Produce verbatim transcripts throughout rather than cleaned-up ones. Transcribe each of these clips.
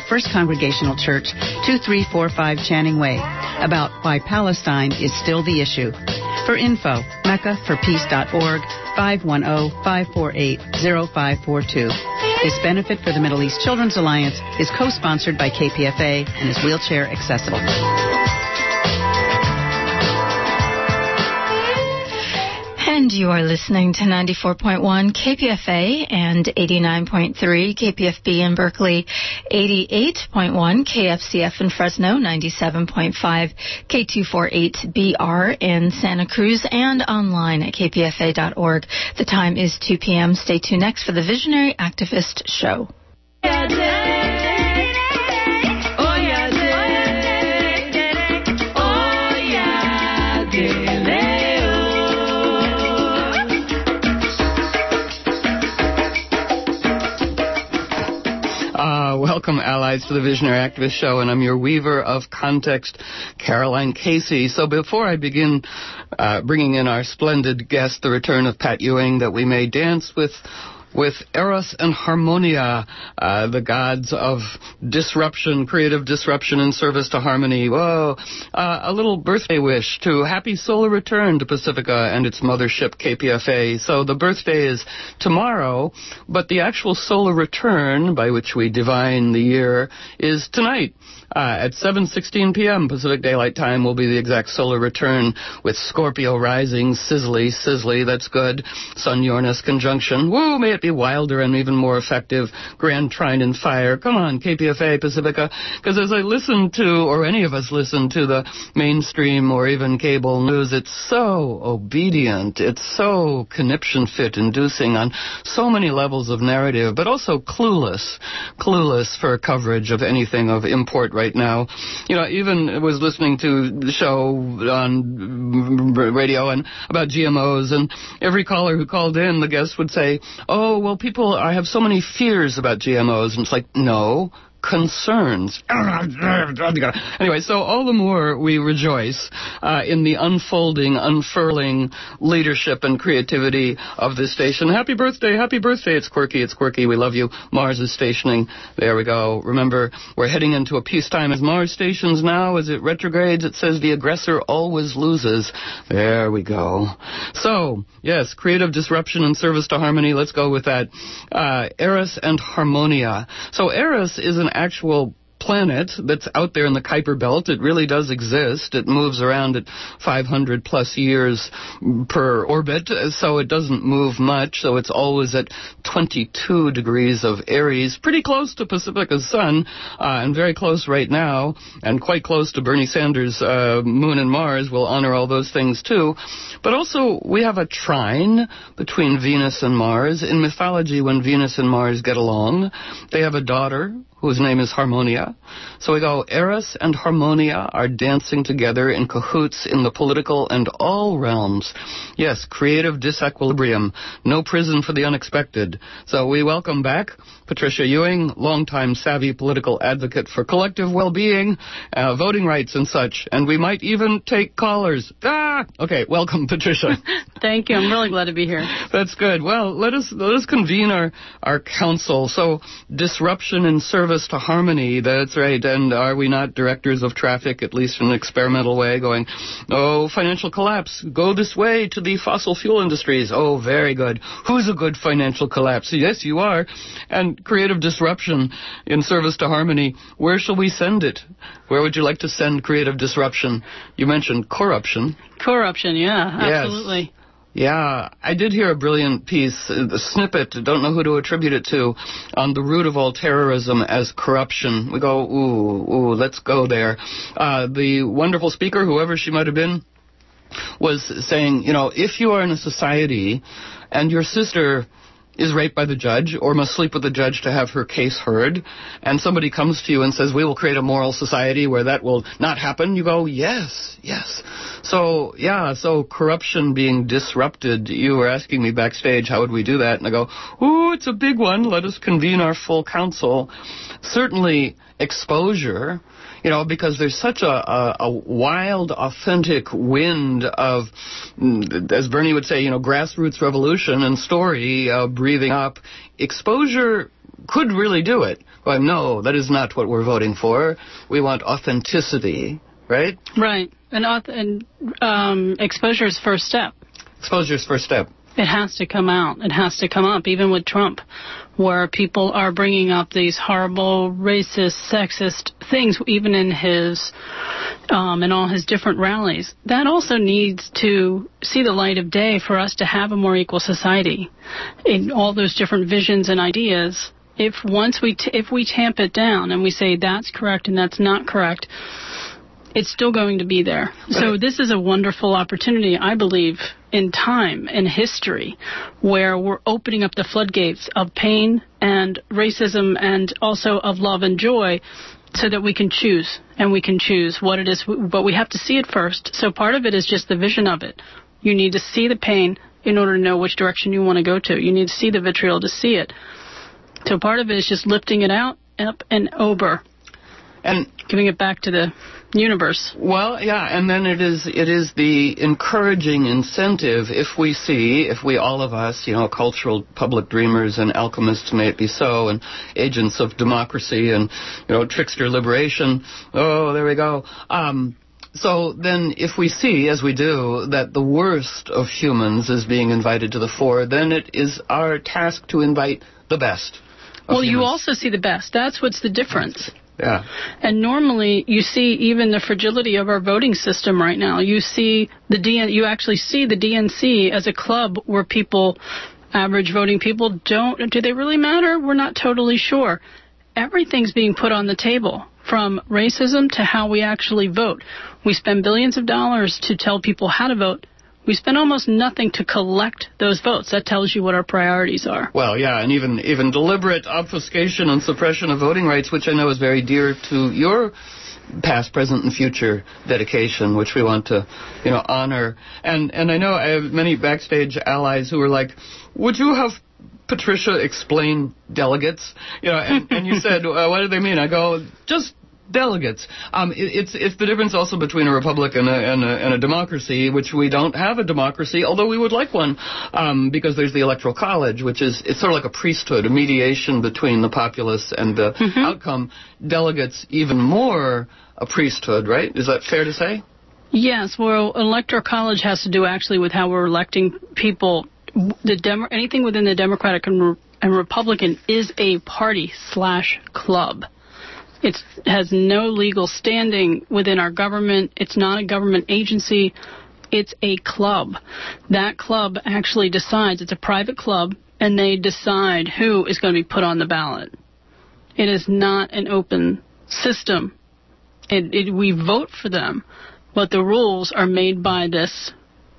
First Congregational Church, two three four five Channing Way, about why Palestine is still the issue. For info, mecca for peace dot org, five one zero, five four eight, zero five four two. This benefit for the Middle East Children's Alliance is co-sponsored by K P F A and is wheelchair accessible. And you are listening to ninety-four point one K P F A and eighty-nine point three K P F B in Berkeley, eighty-eight point one K F C F in Fresno, ninety-seven point five K two forty-eight B R in Santa Cruz, and online at K P F A dot org. The time is two p.m. Stay tuned next for the Visionary Activist Show. Uh, welcome, allies, to the Visionary Activist Show, and I'm your weaver of context, Caroline Casey. So before I begin uh, bringing in our splendid guest, the return of Pat Ewing, that we may dance with with Eros and Harmonia, uh, the gods of disruption, creative disruption in service to harmony. Whoa, uh, a little birthday wish to happy solar return to Pacifica and its mothership K P F A. So the birthday is tomorrow, but the actual solar return, by which we divine the year, is tonight. Uh, at seven sixteen p.m. Pacific Daylight Time will be the exact solar return, with Scorpio rising, sizzly, sizzly, that's good, Sun-Uranus conjunction. Woo, may it be wilder and even more effective. Grand trine in fire. Come on, K P F A, Pacifica. Because as I listen to, or any of us listen to, the mainstream or even cable news, it's so obedient. It's so conniption-fit inducing on so many levels of narrative, but also clueless. Clueless for coverage of anything of import right now. You know, I even was listening to the show on radio and about G M Os, and every caller who called in, the guest would say, oh, well, people I have so many fears about G M Os. And it's like, no, concerns. Anyway, so all the more we rejoice uh, in the unfolding, unfurling leadership and creativity of this station. Happy birthday, happy birthday. It's quirky, it's quirky. We love you. Mars is stationing. There we go. Remember, we're heading into a peacetime as Mars stations now. As it retrogrades, it says the aggressor always loses. There we go. So, yes, creative disruption in service to harmony. Let's go with that. Uh, Eros and Harmonia. So Eros is an actual planet that's out there in the Kuiper Belt. It really does exist. It moves around at five hundred plus years per orbit, so it doesn't move much, so it's always at twenty-two degrees of Aries, pretty close to Pacifica's sun, uh, and very close right now, and quite close to Bernie Sanders' uh, moon and Mars. We'll honor all those things too. But also, we have a trine between Venus and Mars. In mythology, when Venus and Mars get along, they have a daughter whose name is Harmonia. So we go, Eros and Harmonia are dancing together in cahoots in the political and all realms. Yes, creative disequilibrium, no prison for the unexpected. So we welcome back Patricia Ewing, longtime savvy political advocate for collective well-being, uh, voting rights and such, and we might even take callers. Ah! Okay, welcome, Patricia. Thank you. I'm really glad to be here. That's good. Well, let us let us convene our, our council. So, disruption in service to harmony, that's right. And are we not directors of traffic, at least in an experimental way, going, oh, financial collapse, go this way to the fossil fuel industries. Oh, very good. Who's a good financial collapse? Yes, you are. And creative disruption in service to harmony, where shall we send it? Where would you like to send creative disruption? You mentioned corruption. Corruption, yeah, yes. Absolutely. Yeah, I did hear a brilliant piece, a snippet, don't know who to attribute it to, on the root of all terrorism as corruption. We go, ooh, ooh, let's go there. Uh, the wonderful speaker, whoever she might have been, was saying, you know, if you are in a society and your sister is raped by the judge or must sleep with the judge to have her case heard, and somebody comes to you and says, we will create a moral society where that will not happen, you go, yes, yes. So, yeah, so corruption being disrupted, you were asking me backstage, how would we do that? And I go, ooh, it's a big one. Let us convene our full council. Certainly exposure, you know, because there's such a, a, a wild, authentic wind of, as Bernie would say, you know, grassroots revolution and story uh, breathing up. Exposure could really do it. Well, no, that is not what we're voting for. We want authenticity, right? Right. And, and um, exposure is first step. Exposure is first step. It has to come out. It has to come up, even with Trump, where people are bringing up these horrible, racist, sexist things, even in his, um, in all his different rallies. That also needs to see the light of day for us to have a more equal society in all those different visions and ideas. If once we, t- if we tamp it down and we say that's correct and that's not correct, it's still going to be there. So this is a wonderful opportunity, I believe, in time, in history, where we're opening up the floodgates of pain and racism and also of love and joy so that we can choose, and we can choose what it is, but we have to see it first. So part of it is just the vision of it. You need to see the pain in order to know which direction you want to go to. You need to see the vitriol to see it. So part of it is just lifting it out, up and over, and giving it back to the universe. Well, yeah, and then it is it is the encouraging incentive if we see, if we all of us, you know, cultural public dreamers and alchemists, may it be so, and agents of democracy and, you know, trickster liberation, oh, there we go. Um, so then if we see, as we do, that the worst of humans is being invited to the fore, then it is our task to invite the best. Well, humans. You also see the best. That's what's the difference. Yeah. And normally you see even the fragility of our voting system right now. You see the D N, you actually see the D N C as a club where people, average voting people, don't, do they really matter? We're not totally sure. Everything's being put on the table, from racism to how we actually vote. We spend billions of dollars to tell people how to vote. We spend almost nothing to collect those votes. That tells you what our priorities are. Well, yeah, and even even deliberate obfuscation and suppression of voting rights, which I know is very dear to your past, present, and future dedication, which we want to, you know, honor. And and I know I have many backstage allies who are like, would you have Patricia explain delegates? You know, and, and you said, uh, what do they mean? I go, just delegates. Um, it, it's it's the difference also between a republic and a, and, a, and a democracy, which we don't have a democracy, although we would like one, um, because there's the Electoral College, which is it's sort of like a priesthood, a mediation between the populace and the mm-hmm. outcome. Delegates, even more a priesthood, right? Is that fair to say? Yes. Well, Electoral College has to do actually with how we're electing people. The Demo- anything within the Democratic and, Re- and Republican is a party slash club. It has no legal standing within our government. It's not a government agency. It's a club. That club actually decides. It's a private club, and they decide who is going to be put on the ballot. It is not an open system. It, it, we vote for them, but the rules are made by this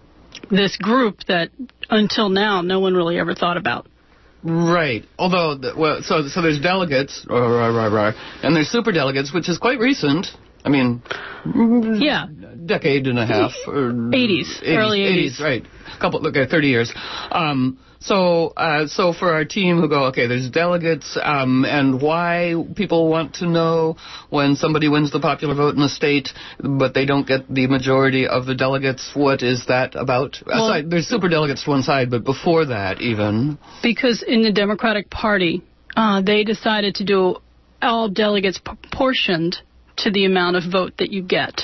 this group that until now no one really ever thought about. Right. Although, the, well, so so there's delegates, uh, rah, rah, rah, and there's superdelegates, which is quite recent. I mean, yeah, decade and a half. Or eighties, early eighties. Right. A couple, look at thirty years. Um, so, uh, so for our team who go, okay, there's delegates, um, and why people want to know when somebody wins the popular vote in a state, but they don't get the majority of the delegates. What is that about? Well, Aside, there's superdelegates to one side, but before that, even because in the Democratic Party, uh, they decided to do all delegates proportioned to the amount of vote that you get.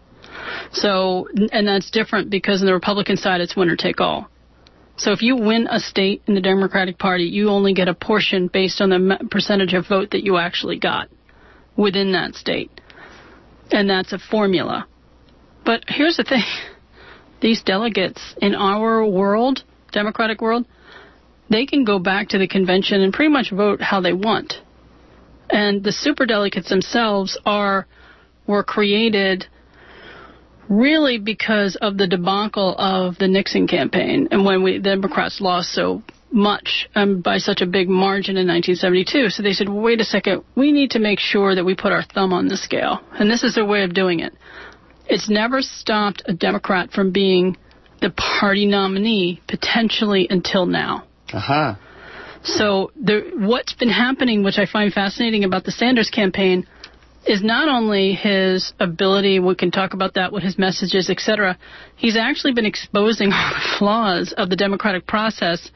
So, and that's different because on the Republican side, it's winner take all. So if you win a state in the Democratic Party, you only get a portion based on the percentage of vote that you actually got within that state. And that's a formula. But here's the thing. These delegates in our world, Democratic world, they can go back to the convention and pretty much vote how they want. And the superdelegates themselves are were created really because of the debacle of the Nixon campaign and when we the Democrats lost so much um, by such a big margin in nineteen seventy-two. So they said, well, wait a second, we need to make sure that we put our thumb on the scale. And this is their way of doing it. It's never stopped a Democrat from being the party nominee, potentially until now. Uh-huh. So the, what's been happening, which I find fascinating about the Sanders campaign, is not only his ability, we can talk about that, what his message is, et cetera. He's actually been exposing all the flaws of the democratic process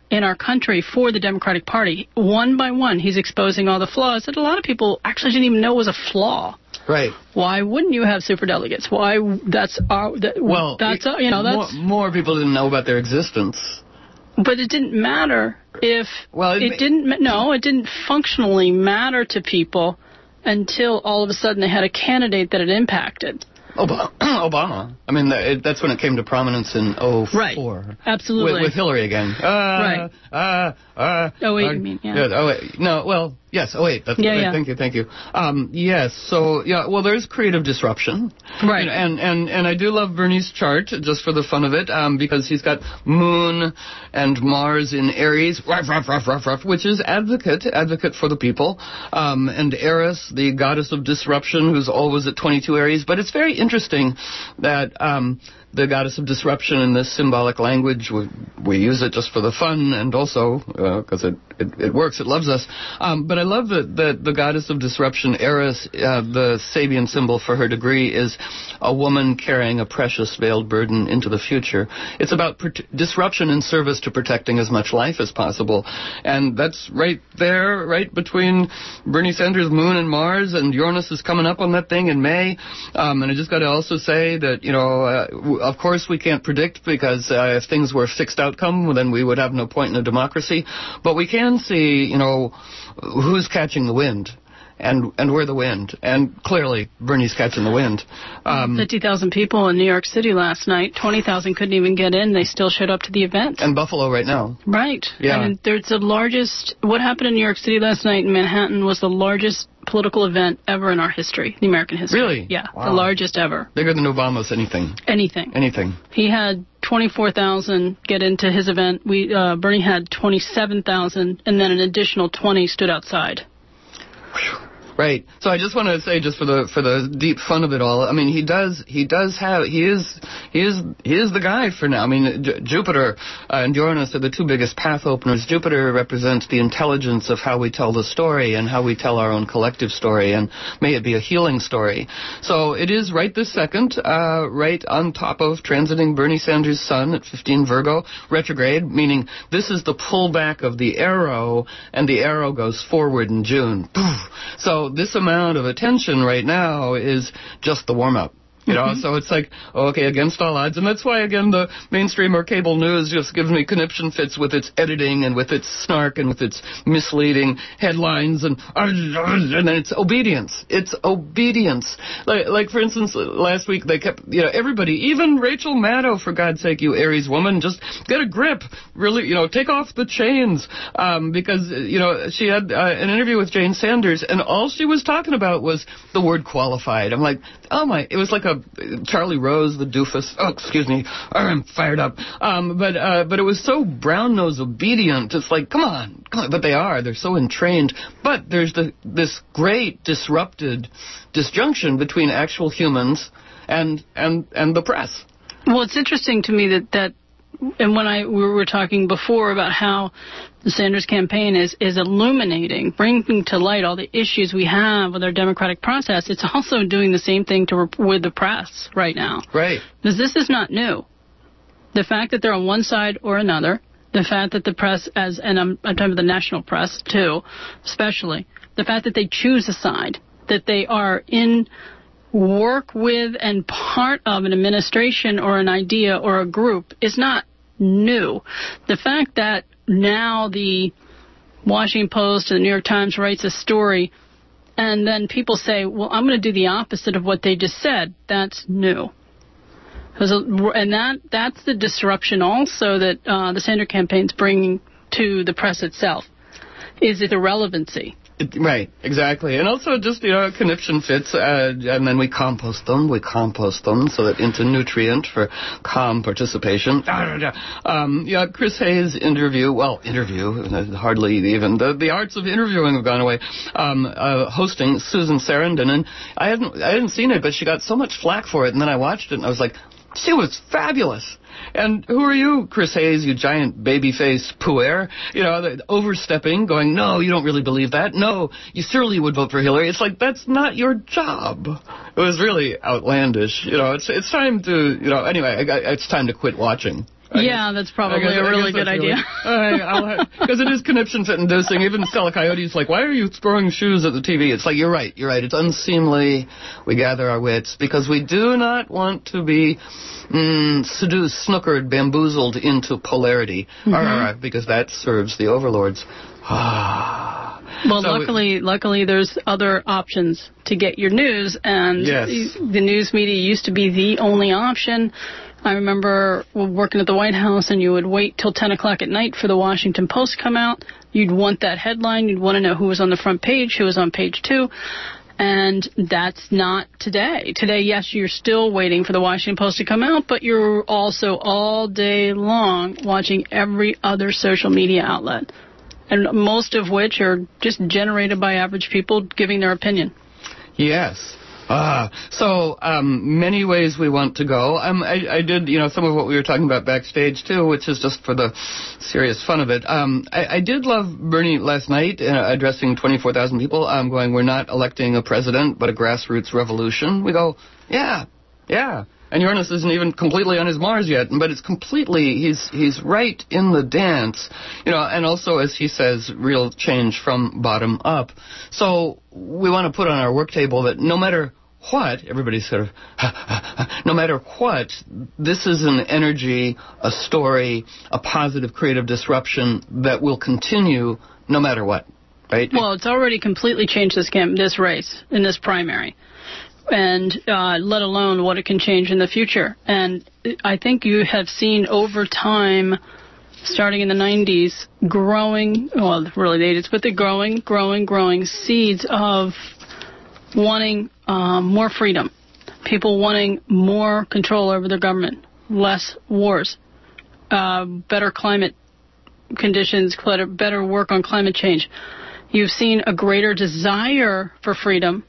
in our country for the Democratic Party. One by one, he's exposing all the flaws that a lot of people actually didn't even know was a flaw. Right. Why wouldn't you have superdelegates? Why? That's our. That, well, that's uh, you know that's more, more people didn't know about their existence. But it didn't matter if well, it, it didn't. No, it didn't functionally matter to people until all of a sudden they had a candidate that it impacted. Obama. Obama. I mean, it, that's when it came to prominence in oh four. Right. Absolutely. With, with Hillary again. Uh, right. Uh, uh, oh, wait, uh, you mean, yeah. yeah. Oh, wait. No, well, yes. Oh, wait. That's yeah, right. yeah. Thank you, thank you. Um, yes, so, yeah, well, there's creative disruption. Right. And, and, and I do love Bernie's chart, just for the fun of it, um, because he's got Moon and Mars in Aries, ruff, ruff, ruff, ruff, ruff, which is advocate, advocate for the people, um, and Eris, the goddess of disruption, who's always at twenty-two Aries. But it's very interesting that um, the goddess of disruption in this symbolic language, we, we use it just for the fun and also because uh, it, it, it works, it loves us. Um, but I love that, that the goddess of disruption, Eris, uh, the Sabian symbol for her degree, is a woman carrying a precious veiled burden into the future. It's about per- disruption in service to protecting as much life as possible. And that's right there, right between Bernie Sanders' Moon and Mars, and Uranus is coming up on that thing in May. Um, and I just got to also say that, you know, uh, of course we can't predict because uh, if things were fixed outcome, well, then we would have no point in a democracy. But we can see, you know, who's catching the wind. And and we're the wind. And clearly, Bernie's catching the wind. Um, fifty thousand people in New York City last night. twenty thousand couldn't even get in. They still showed up to the event. And Buffalo right now. Right. Yeah. And there's the largest... What happened in New York City last night in Manhattan was the largest political event ever in our history, the American history. Really? Yeah, wow. The largest ever. Bigger than Obama's anything. Anything. Anything. He had twenty-four thousand get into his event. We uh, Bernie had twenty-seven thousand, and then an additional twenty stood outside. Whew. Right. So I just want to say, just for the for the deep fun of it all, I mean, he does he does have he is he is he is the guy for now. I mean, J- Jupiter uh, and Uranus are the two biggest path openers. Jupiter represents the intelligence of how we tell the story and how we tell our own collective story, and may it be a healing story. So it is right this second, uh, right on top of transiting Bernie Sanders' Sun at fifteen Virgo retrograde, meaning this is the pullback of the arrow, and the arrow goes forward in June. So this amount of attention right now is just the warm-up. You know, mm-hmm. So it's like, okay, against all odds. And that's why, again, the mainstream or cable news just gives me conniption fits with its editing and with its snark and with its misleading headlines. And, and then it's obedience. It's obedience. Like, like, for instance, last week they kept, you know, everybody, even Rachel Maddow, for God's sake, you Aries woman, just get a grip. Really, you know, take off the chains. Um, because, you know, she had uh, an interview with Jane Sanders, and all she was talking about was the word qualified. I'm like, oh my, it was like a Charlie Rose, the doofus. Oh, excuse me. I'm fired up. Um, but uh, but it was so brown-nosed obedient. It's like, come on, come on. But they are. They're so entrained. But there's the, this great disrupted disjunction between actual humans and and and the press. Well, it's interesting to me that that. And when I we were talking before about how the Sanders campaign is, is illuminating, bringing to light all the issues we have with our democratic process, it's also doing the same thing to with the press right now. Right. Because this is not new. The fact that they're on one side or another, the fact that the press, as and I'm, I'm talking about the national press too, especially, the fact that they choose a side, that they are in work with and part of an administration or an idea or a group is not new. The fact that now the Washington Post and the New York Times writes a story and then people say, well, I'm going to do the opposite of what they just said, that's new. And that that's the disruption also that uh, the Sanders campaign's bringing to the press itself, is its irrelevancy. It, right, exactly. And also just, you know, conniption fits, uh, and then we compost them, we compost them so that into nutrient for calm participation. Um, yeah, Chris Hayes' interview, well, interview, hardly even, the, the arts of interviewing have gone away, um, uh, hosting Susan Sarandon, and I hadn't, I hadn't seen it, but she got so much flack for it, and then I watched it, and I was like, she was fabulous. And who are you, Chris Hayes, you giant baby-faced puer? You know, overstepping, going, no, you don't really believe that. No, you surely would vote for Hillary. It's like, that's not your job. It was really outlandish. You know, it's it's time to, you know, anyway, I, I, it's time to quit watching. Yeah, that's probably guess, a really good idea. Because it is conniption-inducing. Even Stella Coyote's like, why are you throwing shoes at the T V? It's like, you're right, you're right. It's unseemly. We gather our wits because we do not want to be mm, seduced, snookered, bamboozled into polarity. Mm-hmm. Arr, because that serves the overlords. Well, so luckily, it, luckily, there's other options to get your news, and yes. the news media used to be the only option. I remember working at the White House, and you would wait till ten o'clock at night for the Washington Post to come out. You'd want that headline. You'd want to know who was on the front page, who was on page two. And that's not today. Today, yes, you're still waiting for the Washington Post to come out, but you're also all day long watching every other social media outlet, and most of which are just generated by average people giving their opinion. Yes. Ah, so um, many ways we want to go. Um, I, I did, you know, some of what we were talking about backstage, too, which is just for the serious fun of it. Um, I, I did love Bernie last night uh, addressing twenty-four thousand people, um, going, we're not electing a president, but a grassroots revolution. We go, yeah, yeah. And Uranus isn't even completely on his Mars yet, but it's completely, he's he's right in the dance. You know, and also, as he says, real change from bottom up. So we want to put on our work table that no matter what, everybody's sort of, no matter what, this is an energy, a story, a positive creative disruption that will continue no matter what, right? Well, it's already completely changed this camp, this race, in this primary. And uh, let alone what it can change in the future. And I think you have seen over time, starting in the nineties, growing, well, really the eighties, but the growing, growing, growing seeds of wanting um, more freedom, people wanting more control over their government, less wars, uh, better climate conditions, better, better work on climate change. You've seen a greater desire for freedom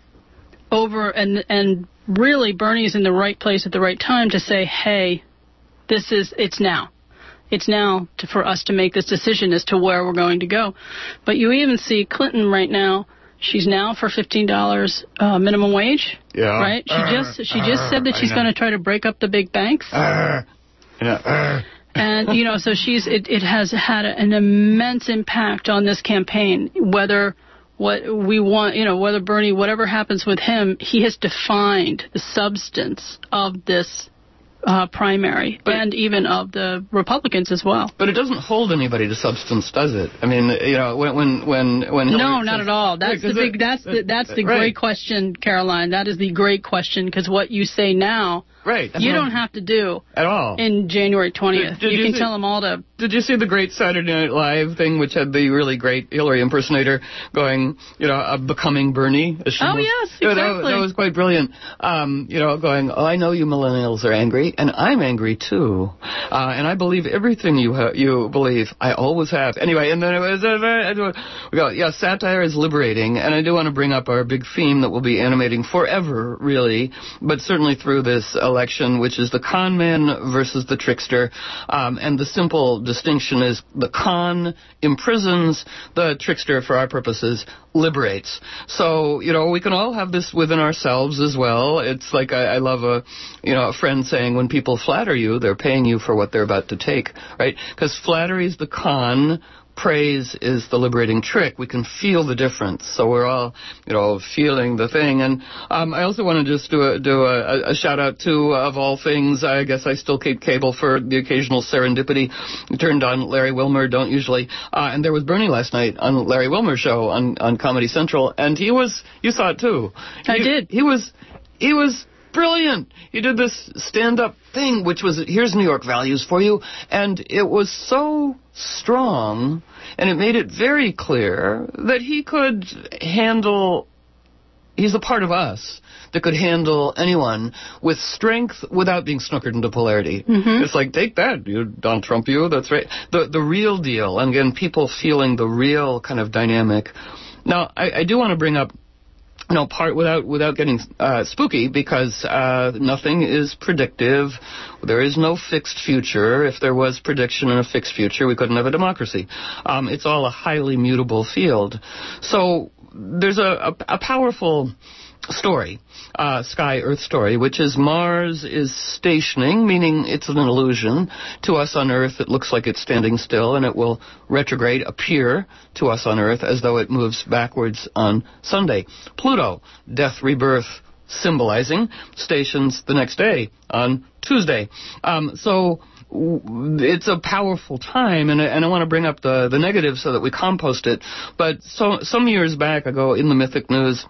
over, and and really Bernie's in the right place at the right time to say, hey, this is, it's now. It's now to, for us to make this decision as to where we're going to go. But you even see Clinton right now, she's now for fifteen dollars uh, minimum wage, yeah. right? She uh, just she just uh, said that she's going to try to break up the big banks. Uh, yeah, uh. And, you know, so she's it, it has had an immense impact on this campaign, whether what we want, you know, whether Bernie, whatever happens with him, he has defined the substance of this uh, primary, but, and even of the Republicans as well. But it doesn't hold anybody to substance, does it? I mean, you know, when when when when Hillary no, says, not at all. That's yeah, the big. It, that's the that's the right. great question, Caroline. That is the great question, because what you say now, right, you don't have to do at all in January twentieth. You, you can see, tell them all to. Did you see the great Saturday Night Live thing, which had the really great Hillary impersonator going, you know, uh, becoming Bernie? As she oh was, yes, you know, exactly. That, that was quite brilliant. Um, you know, going, oh, I know you millennials are angry, and I'm angry too, uh, and I believe everything you ha- you believe. I always have. Anyway, and then it was uh, we go, yeah, satire is liberating, and I do want to bring up our big theme that will be animating forever, really, but certainly through this election, which is the con man versus the trickster, um, and the simple distinction is the con imprisons, the trickster, for our purposes, liberates. So, you know, we can all have this within ourselves as well. It's like I, I love a, you know, a friend saying, when people flatter you, they're paying you for what they're about to take, right? Because flattery is the con, praise is the liberating trick. We can feel the difference. So we're all, you know, feeling the thing. And um, I also want to just do a, do a, a shout out to, of all things, I guess I still keep cable for the occasional serendipity. Turned on Larry Wilmer, don't usually. Uh, and there was Bernie last night on Larry Wilmer's show on, on Comedy Central. And he was, you saw it too. I he, did. He was, he was brilliant. He did this stand-up thing, which was, here's New York values for you. And it was so strong, and it made it very clear that he could handle, he's a part of us that could handle anyone with strength without being snookered into polarity. Mm-hmm. It's like, take that, you Don Trump, you, that's right. The the real deal, and again, people feeling the real kind of dynamic. Now, I, I do want to bring up, No, part without without getting uh, spooky, because uh, nothing is predictive. There is no fixed future. If there was prediction in a fixed future, we couldn't have a democracy. Um, it's all a highly mutable field. So there's a, a, a powerful story, uh, sky-Earth story, which is Mars is stationing, meaning it's an illusion. To us on Earth, it looks like it's standing still, and it will retrograde, appear to us on Earth as though it moves backwards on Sunday. Pluto, death, rebirth, symbolizing, stations the next day on Tuesday. Um, so it's a powerful time, and, and I want to bring up the, the negatives so that we compost it. But so some years back ago in the Mythic News,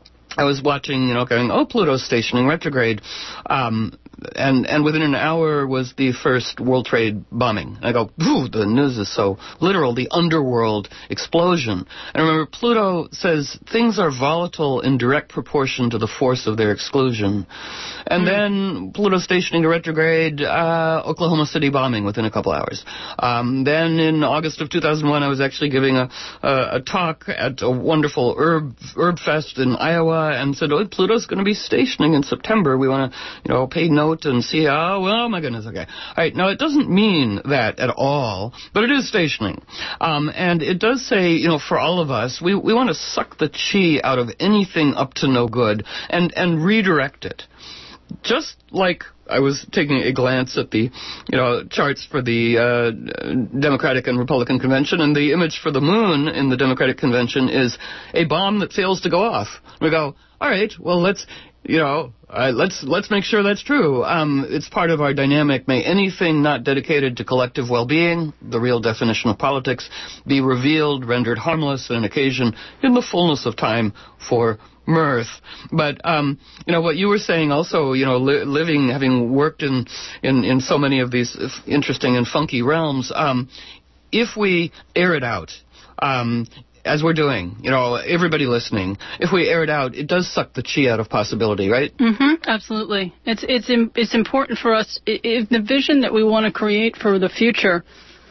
I was watching, you know, going, oh, Pluto's stationing retrograde, um, and and within an hour was the first World Trade bombing. And I go, ooh, the news is so literal, the underworld explosion. And remember, Pluto says things are volatile in direct proportion to the force of their exclusion. And mm. then Pluto stationing to retrograde, uh, Oklahoma City bombing within a couple hours. Um, then in August of two thousand one, I was actually giving a, a, a talk at a wonderful herb, herb fest in Iowa, and said, oh, Pluto's going to be stationing in September. We want to, you know, pay note and see, oh, well, my goodness, okay. All right, now, it doesn't mean that at all, but it is stationing. Um, and it does say, you know, for all of us, we, we want to suck the chi out of anything up to no good and, and redirect it. Just like I was taking a glance at the, you know, charts for the uh, Democratic and Republican convention, and the image for the moon in the Democratic convention is a bomb that fails to go off. We go, all right, well, let's, you know, uh, let's let's make sure that's true. Um, it's part of our dynamic. May anything not dedicated to collective well-being, the real definition of politics, be revealed, rendered harmless, and an occasion in the fullness of time for mirth. But, um, you know, what you were saying also, you know, li- living, having worked in, in, in so many of these interesting and funky realms, um, if we air it out, um, as we're doing, you know, everybody listening, if we air it out, it does suck the chi out of possibility, right? Mm-hmm, absolutely. It's, it's, it's important for us, if the vision that we want to create for the future,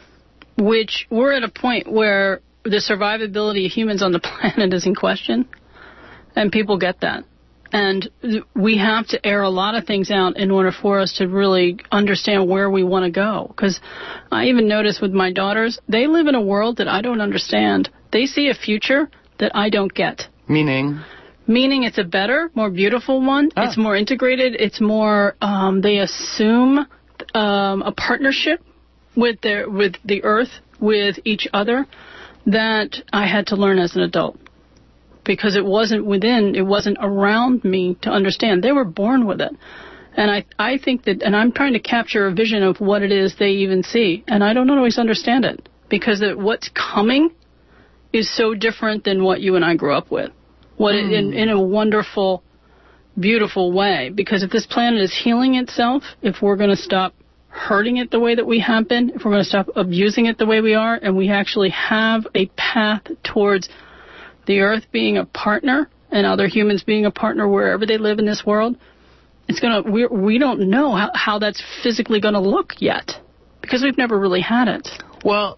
which we're at a point where the survivability of humans on the planet is in question. And people get that. And we have to air a lot of things out in order for us to really understand where we want to go. Because I even notice with my daughters, they live in a world that I don't understand. They see a future that I don't get. Meaning? Meaning it's a better, more beautiful one. Ah. It's more integrated. It's more, um, they assume um, a partnership with their with the earth, with each other, that I had to learn as an adult. Because it wasn't within, it wasn't around me to understand. They were born with it. And I I think that, and I'm trying to capture a vision of what it is they even see. And I don't always understand it. Because it, what's coming is so different than what you and I grew up with. What mm. it, in, in a wonderful, beautiful way. Because if this planet is healing itself, if we're going to stop hurting it the way that we have been, if we're going to stop abusing it the way we are, and we actually have a path towards the earth being a partner and other humans being a partner wherever they live in this world, it's gonna we we don't know how, how that's physically going to look yet because we've never really had it. Well,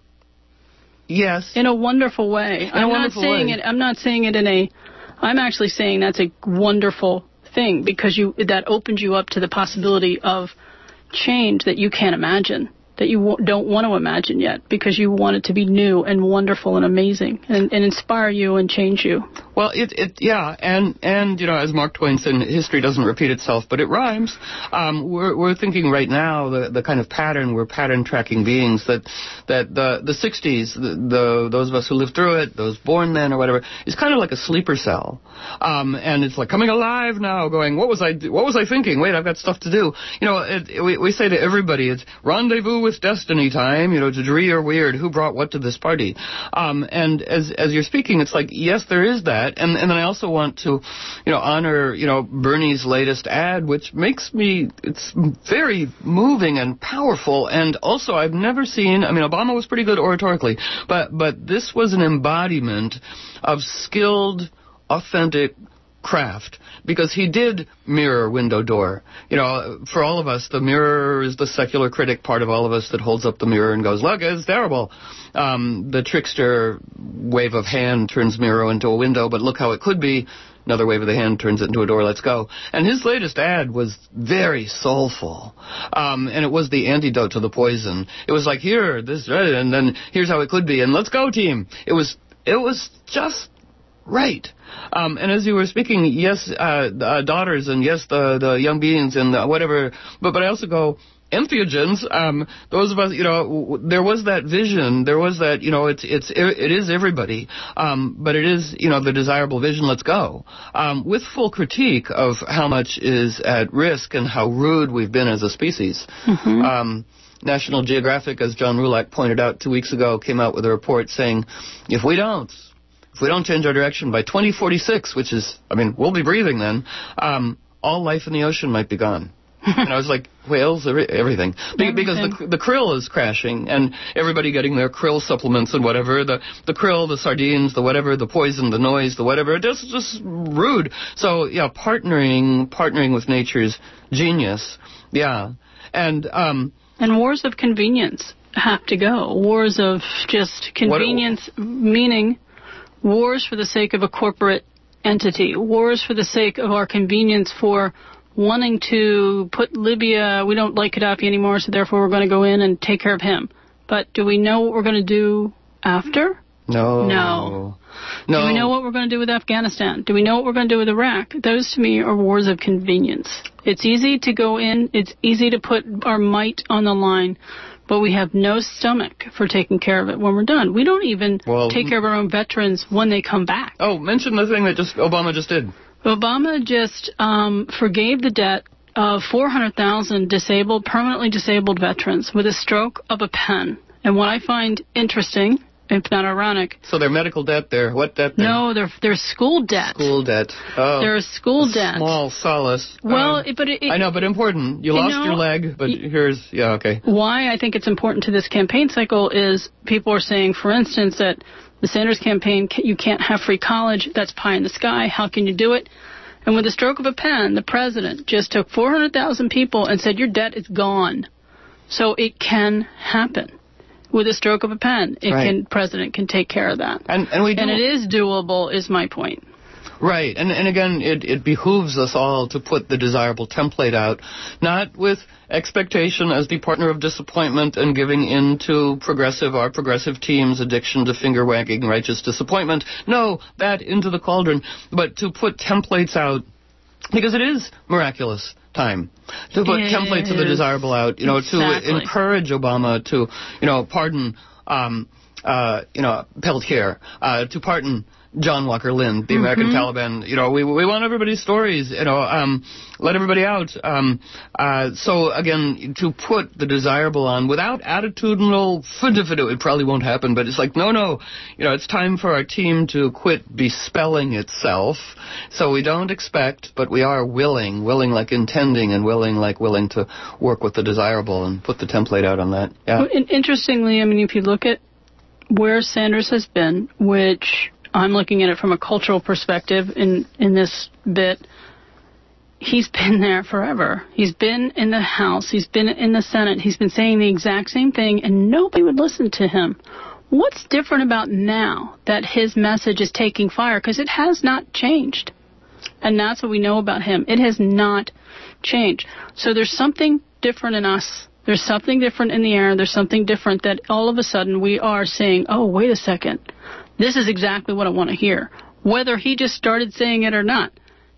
yes, in a wonderful way. In I'm a not wonderful saying way. it. I'm not saying it in a. I'm actually saying that's a wonderful thing because you that opens you up to the possibility of change that you can't imagine. That you w- don't want to imagine yet because you want it to be new and wonderful and amazing and, and inspire you and change you. Well, it, it, yeah, and, and, you know, as Mark Twain said, history doesn't repeat itself, but it rhymes. Um, we're, we're thinking right now the, the kind of pattern, we're pattern tracking beings that, that the, the sixties, the, the, those of us who lived through it, those born then or whatever, is kind of like a sleeper cell. Um, and it's like coming alive now going, what was I, what was I thinking? Wait, I've got stuff to do. You know, it, we, we say to everybody, it's rendezvous with destiny time, you know, to Dree or Weird, who brought what to this party? Um, and as, as you're speaking, it's like, yes, there is that. And, and then I also want to, you know, honor, you know, Bernie's latest ad, which makes me, it's very moving and powerful. And also, I've never seen, I mean, Obama was pretty good oratorically, but, but this was an embodiment of skilled, authentic craft, because he did mirror window door. You know, for all of us, the mirror is the secular critic part of all of us that holds up the mirror and goes, look, it's terrible. Um, the trickster wave of hand turns mirror into a window, but look how it could be. Another wave of the hand turns it into a door, let's go. And his latest ad was very soulful. Um, and it was the antidote to the poison. It was like, here, this, and then here's how it could be, and let's go, team. It was, it was just Right. Um, and as you were speaking, yes, uh, uh, daughters, and yes, the, the young beings, and the whatever, but, but I also go, entheogens, um, those of us, you know, there was that vision, there was that, you know, it's, it's, it is everybody, um, but it is, you know, the desirable vision, let's go, um, with full critique of how much is at risk and how rude we've been as a species. Mm-hmm. Um, National Geographic, as John Rulak pointed out two weeks ago, came out with a report saying, if we don't, if we don't change our direction by twenty forty-six, which is, I mean, we'll be breathing then, um, all life in the ocean might be gone. And I was like, whales, every, everything. everything. Because the, the krill is crashing, and everybody getting their krill supplements and whatever. The the krill, the sardines, the whatever, the poison, the noise, the whatever. Just just rude. So, yeah, partnering, partnering with nature's genius. Yeah. And, um... And wars of convenience have to go. Wars of just convenience, what, meaning wars for the sake of a corporate entity. Wars for the sake of our convenience for wanting to put Libya, we don't like Gaddafi anymore, so therefore we're going to go in and take care of him. But do we know what we're going to do after? No. No. No. Do we know what we're going to do with Afghanistan? Do we know what we're going to do with Iraq? Those, to me, are wars of convenience. It's easy to go in. It's easy to put our might on the line, but we have no stomach for taking care of it when we're done. We don't even well, take care of our own veterans when they come back. Oh, mention the thing that just Obama just did. Obama just um, forgave the debt of four hundred thousand disabled, permanently disabled veterans with a stroke of a pen. And what I find interesting, if not ironic... So their medical debt, their what debt? Their no, their their school debt. School debt. Oh. Their school debt. Small solace. Well, um, it, but it, it, I know, but important. You, you lost know, your leg, but y- here's... Yeah, okay. Why I think it's important to this campaign cycle is people are saying, for instance, that the Sanders campaign, you can't have free college. That's pie in the sky. How can you do it? And with a stroke of a pen, the president just took four hundred thousand people and said, your debt is gone. So it can happen. With a stroke of a pen, it right. can president can take care of that. And, and, we do, and it is doable, is my point. Right. And, and again, it, it behooves us all to put the desirable template out, not with expectation as the partner of disappointment and giving in to progressive, our progressive team's addiction to finger-wagging righteous disappointment. No, that into the cauldron. But to put templates out, because it is miraculous time to put it templates of the desirable out, you know, exactly. to encourage Obama to, you know, pardon, um, uh, you know, Peltier, uh, to pardon John Walker Lindh, the American mm-hmm. Taliban. You know, we we want everybody's stories. You know, um, let everybody out. Um, uh, so again, to put the desirable on without attitudinal, it probably won't happen. But it's like, no, no. You know, it's time for our team to quit bespelling itself. So we don't expect, but we are willing, willing like intending, and willing like willing to work with the desirable and put the template out on that. Yeah. Well, interestingly, I mean, if you look at where Sanders has been, which I'm looking at it from a cultural perspective in, in this bit. He's been there forever. He's been in the House. He's been in the Senate. He's been saying the exact same thing, and nobody would listen to him. What's different about now that his message is taking fire? Because it has not changed. And that's what we know about him. It has not changed. So there's something different in us. There's something different in the air. There's something different that all of a sudden we are saying, oh, wait a second. This is exactly what I want to hear. Whether he just started saying it or not,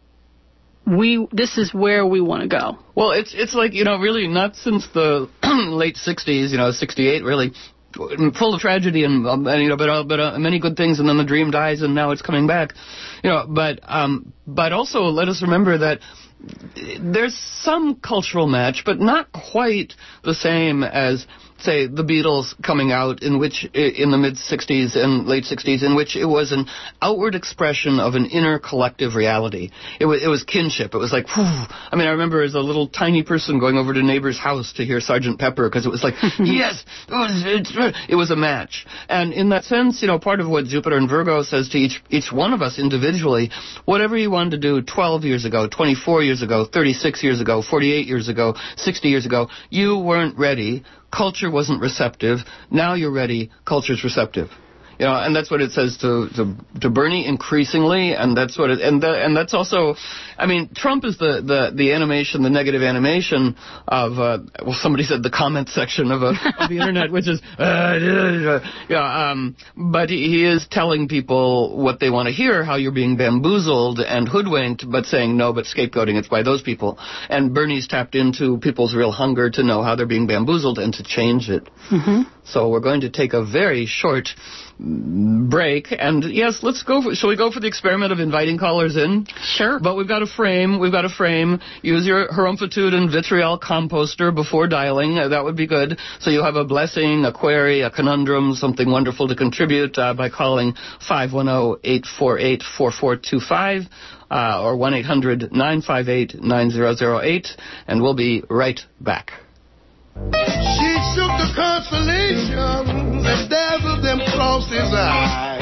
we this is where we want to go. Well, it's it's like, you know, really not since the late sixties, you know, sixty-eight, really, full of tragedy and, um, and you know, but uh, but uh, many good things, and then the dream dies, and now it's coming back, you know. But um, but also let us remember that there's some cultural match, but not quite the same as, say, the Beatles coming out, in which, in the mid-sixties and late sixties, in which it was an outward expression of an inner collective reality. It was, it was kinship. It was like, whew. I mean, I remember as a little tiny person going over to a neighbor's house to hear Sergeant Pepper, because it was like, yes, it was, it, it was a match. And in that sense, you know, part of what Jupiter and Virgo says to each, each one of us individually, whatever you wanted to do twelve years ago, twenty-four years ago, thirty-six years ago, forty-eight years ago, sixty years ago, you weren't ready. Culture wasn't receptive. Now you're ready. Culture's receptive. You know, and that's what it says to, to, to Bernie increasingly, and that's what it, and the, and that's also, I mean, Trump is the, the, the animation, the negative animation of, uh, well, somebody said the comment section of, a, of the internet, which is, uh, yeah, um, but he, he is telling people what they want to hear, how you're being bamboozled and hoodwinked, but saying no, but scapegoating it's by those people. And Bernie's tapped into people's real hunger to know how they're being bamboozled and to change it. Mm-hmm. So we're going to take a very short break, and yes, let's go for, shall we go for the experiment of inviting callers in? Sure. But we've got a frame, we've got a frame. Use your Harumpitude and vitriol composter before dialing, uh, that would be good. So you have a blessing, a query, a conundrum, something wonderful to contribute uh, by calling five one zero, eight four eight, four four two five uh, or one eight hundred, nine five eight, nine zero zero eight, and we'll be right back. She shook the constellations and dazzled them across his eyes.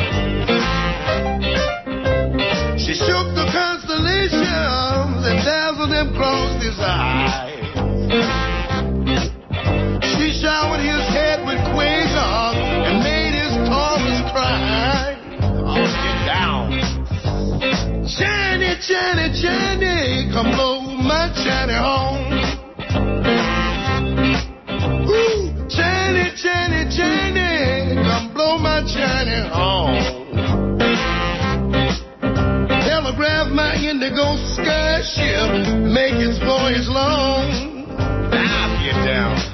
She shook the constellations and dazzled them across his eyes. She showered his head with quasars and made his taurus cry. Oh, get down. Shiny, shiny, shiny, come blow my shiny home. Ooh, Jenny, Jenny, Jenny, come blow my Jenny home. Telegraph my indigo sky ship, make its voyage long. Now get down.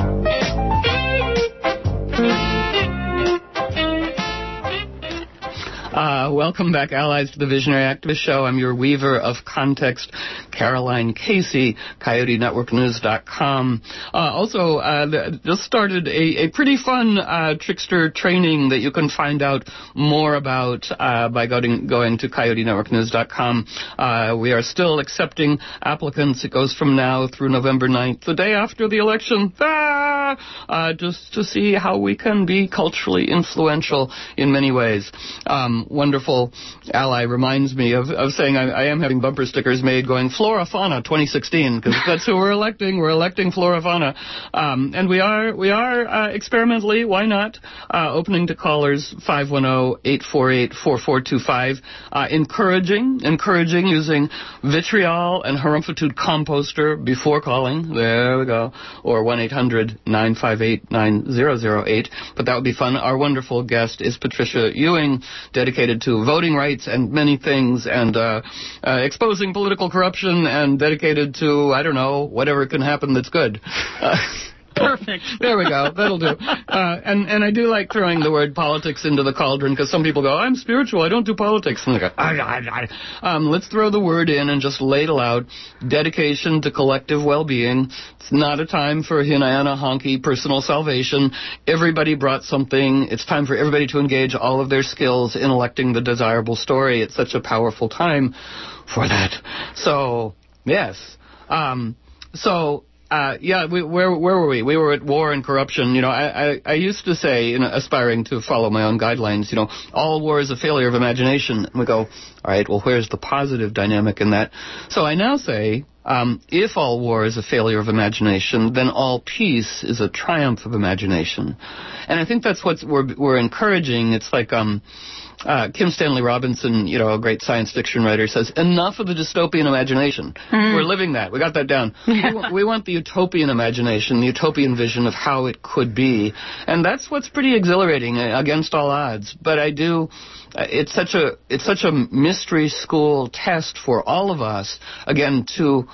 Uh, welcome back, allies, to the Visionary Activist Show. I'm your weaver of context, Caroline Casey, Coyote Network News dot com. Uh, also, uh, just started a, a pretty fun uh, trickster training that you can find out more about uh, by going, going to Coyote Network News dot com. Uh, we are still accepting applicants. It goes from now through November ninth, the day after the election, ah, uh, just to see how we can be culturally influential in many ways. Um, wonderful ally reminds me of, of saying I, I am having bumper stickers made going Flora Fauna twenty sixteen, because that's who we're electing. We're electing Flora Fauna. Um, and we are we are uh, experimentally, why not, uh, opening to callers five one zero, eight four eight, four four two five, uh, encouraging, encouraging using vitriol and Harumpitude composter before calling. There we go. Or one eight hundred, nine five eight, nine zero zero eight. But that would be fun. Our wonderful guest is Patricia Ewing, dedicated to voting rights and many things, and uh, uh, exposing political corruption, and dedicated to, I don't know, whatever can happen that's good. Uh, Perfect. There we go. That'll do. Uh, and, and I do like throwing the word politics into the cauldron, because some people go, I'm spiritual, I don't do politics. And they go, ah, ah, ah. Um, let's throw the word in and just ladle out dedication to collective well-being. It's not a time for Hinayana honky personal salvation. Everybody brought something. It's time for everybody to engage all of their skills in electing the desirable story. It's such a powerful time for that. So, yes. Um, so... Uh, yeah, we, where where were we? We were at war and corruption. You know, I, I, I used to say, you know, aspiring to follow my own guidelines, you know, all war is a failure of imagination. And we go, all right, well, where's the positive dynamic in that? So I now say, um, if all war is a failure of imagination, then all peace is a triumph of imagination. And I think that's what we're, we're encouraging. It's like, um... Uh, Kim Stanley Robinson, you know, a great science fiction writer, says, enough of the dystopian imagination. Mm. We're living that. We got that down. Yeah. We, want, we want the utopian imagination, the utopian vision of how it could be. And that's what's pretty exhilarating, uh, against all odds. But I do, uh, it's such a, it's such a mystery school test for all of us, again, to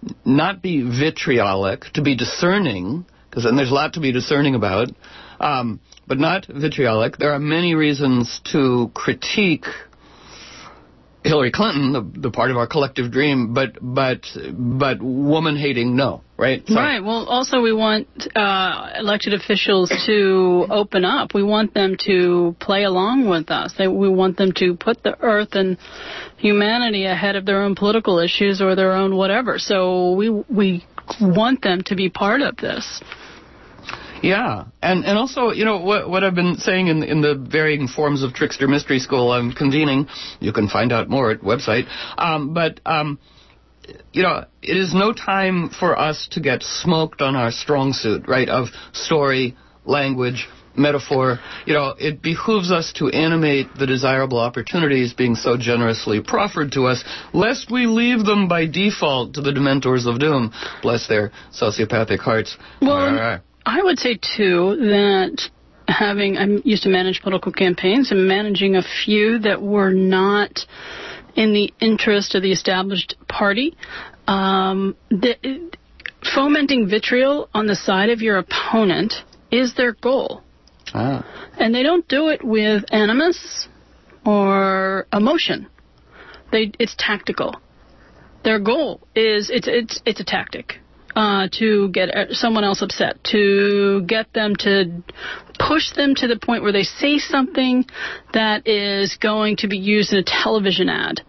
not be vitriolic, to be discerning, because then there's a lot to be discerning about. Um, but not vitriolic. There are many reasons to critique Hillary Clinton, the, the part of our collective dream, but but but woman-hating, no, right? So, right. Well, also we want uh, elected officials to open up. We want them to play along with us. They, we want them to put the earth and humanity ahead of their own political issues or their own whatever. So we we want them to be part of this. Yeah, and and also, you know, what what I've been saying in in the varying forms of Trickster Mystery School I'm convening, you can find out more at website, um, but, um, you know, it is no time for us to get smoked on our strong suit, right, of story, language, metaphor, you know, it behooves us to animate the desirable opportunities being so generously proffered to us, lest we leave them by default to the dementors of doom. Bless their sociopathic hearts. Well, uh, I would say, too, that having, I used to manage political campaigns, and managing a few that were not in the interest of the established party, um, the, fomenting vitriol on the side of your opponent is their goal. Ah. And they don't do it with animus or emotion. They, it's tactical. Their goal is, it's it's it's a tactic uh, to get someone else upset, to get them to push them to the point where they say something that is going to be used in a television ad.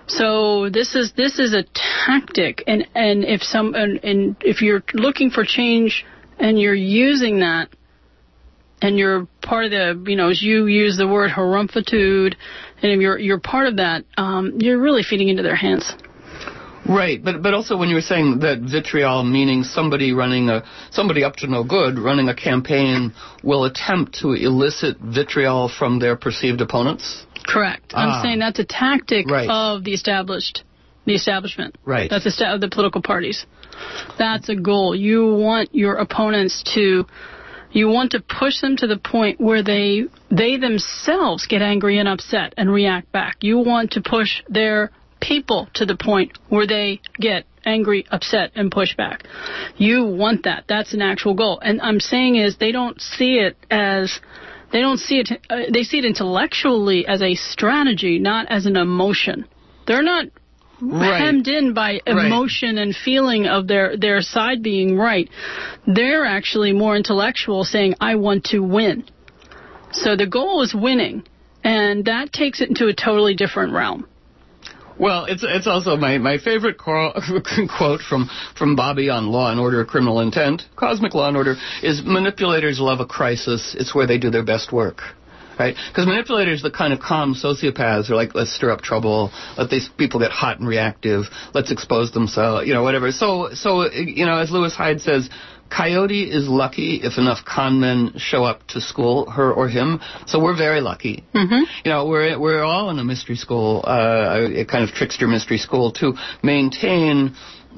So this is this is a tactic, and and if some and, and if you're looking for change and you're using that, and you're part of the, you know, as you use the word harumpitude, and if you're you're part of that, um, you're really feeding into their hands. Right, but but also when you were saying that vitriol, meaning somebody running a somebody up to no good, running a campaign, will attempt to elicit vitriol from their perceived opponents. Correct. Ah. I'm saying that's a tactic Right. of the established, the establishment. Right. That's esta- of the political parties. That's a goal. You want your opponents to, you want to push them to the point where they they themselves get angry and upset and react back. You want to push their people to the point where they get angry, upset, and push back. You want that. That's an actual goal. And I'm saying is they don't see it as, they don't see it, uh, they see it intellectually as a strategy, not as an emotion. They're not Right. hemmed in by emotion right. and feeling of their, their side being right. They're actually more intellectual, saying, I want to win. So the goal is winning, and that takes it into a totally different realm. Well, it's it's also my, my favorite cor- quote from, from Bobby on Law and Order, Criminal Intent, Cosmic Law and Order, is manipulators love a crisis. It's where they do their best work. Right? Because manipulators, the kind of calm sociopaths, are like, let's stir up trouble, let these people get hot and reactive, let's expose themselves, you know, whatever. So, so you know, as Lewis Hyde says, Coyote is lucky if enough con men show up to school her or him. So we're very lucky. Mm-hmm. You know, we're we're all in a mystery school, uh, a kind of trickster mystery school, to maintain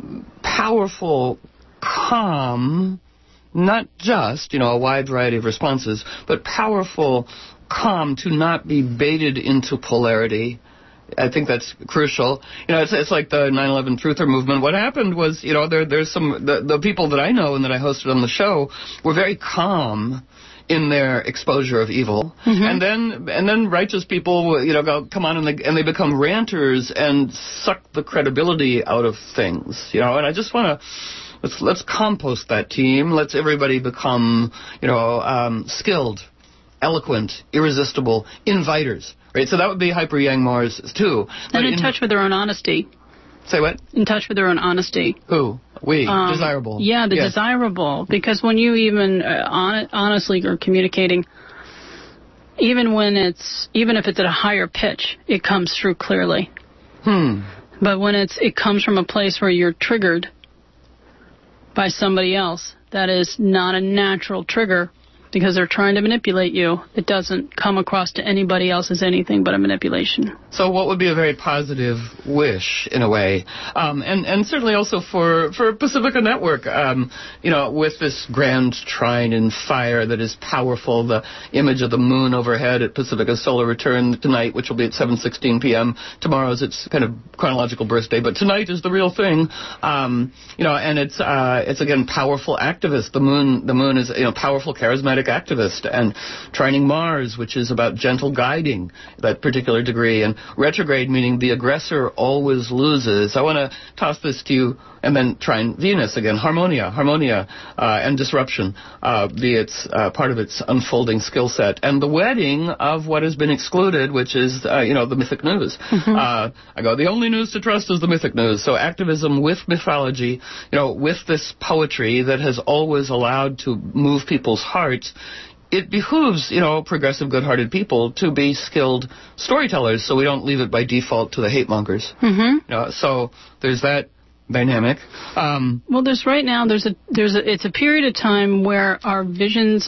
powerful, calm, not just, you know, a wide variety of responses, but powerful, calm, to not be baited into polarity. I think that's crucial. You know, it's it's like the nine eleven truther movement. What happened was, you know, there there's some the, the people that I know and that I hosted on the show were very calm in their exposure of evil, mm-hmm. and then and then righteous people, you know, go come on and they and they become ranters and suck the credibility out of things. You know, and I just want to. Let's let's compost that team. Let's everybody become, you know, um, skilled, eloquent, irresistible, inviters. Right? So that would be Hyper Yang Mars too. And in, in touch with their own honesty. Say what? In touch with their own honesty. Who? We. Um, desirable. Yeah, the yes. desirable. Because when you even uh, on, honestly are communicating, even when it's even if it's at a higher pitch, it comes through clearly. Hmm. But when it's it comes from a place where you're triggered by somebody else, that is not a natural trigger because they're trying to manipulate you. It doesn't come across to anybody else as anything but a manipulation. So what would be a very positive wish, in a way, um, and and certainly also for for Pacifica Network, um, you know, with this grand trine in fire that is powerful, the image of the moon overhead at Pacifica's solar return tonight, which will be at seven sixteen p.m. Tomorrow's its kind of chronological birthday, but tonight is the real thing, um, you know, and it's uh, it's again powerful activist. The moon the moon is, you know, powerful, charismatic activist, and trining Mars, which is about gentle guiding, that particular degree, and retrograde, meaning the aggressor always loses. I want to toss this to you, and then trine Venus again, harmonia, harmonia, uh, and disruption, uh, be its uh, part of its unfolding skill set, and the wedding of what has been excluded, which is, uh, you know, the mythic news. Mm-hmm. Uh, I go, the only news to trust is the mythic news. So activism with mythology, you know, with this poetry that has always allowed to move people's hearts. It behooves, you know, progressive, good-hearted people to be skilled storytellers, so we don't leave it by default to the hate mongers. Mm-hmm. You know, so there's that dynamic. Um, well, there's right now there's a there's a it's a period of time where our visions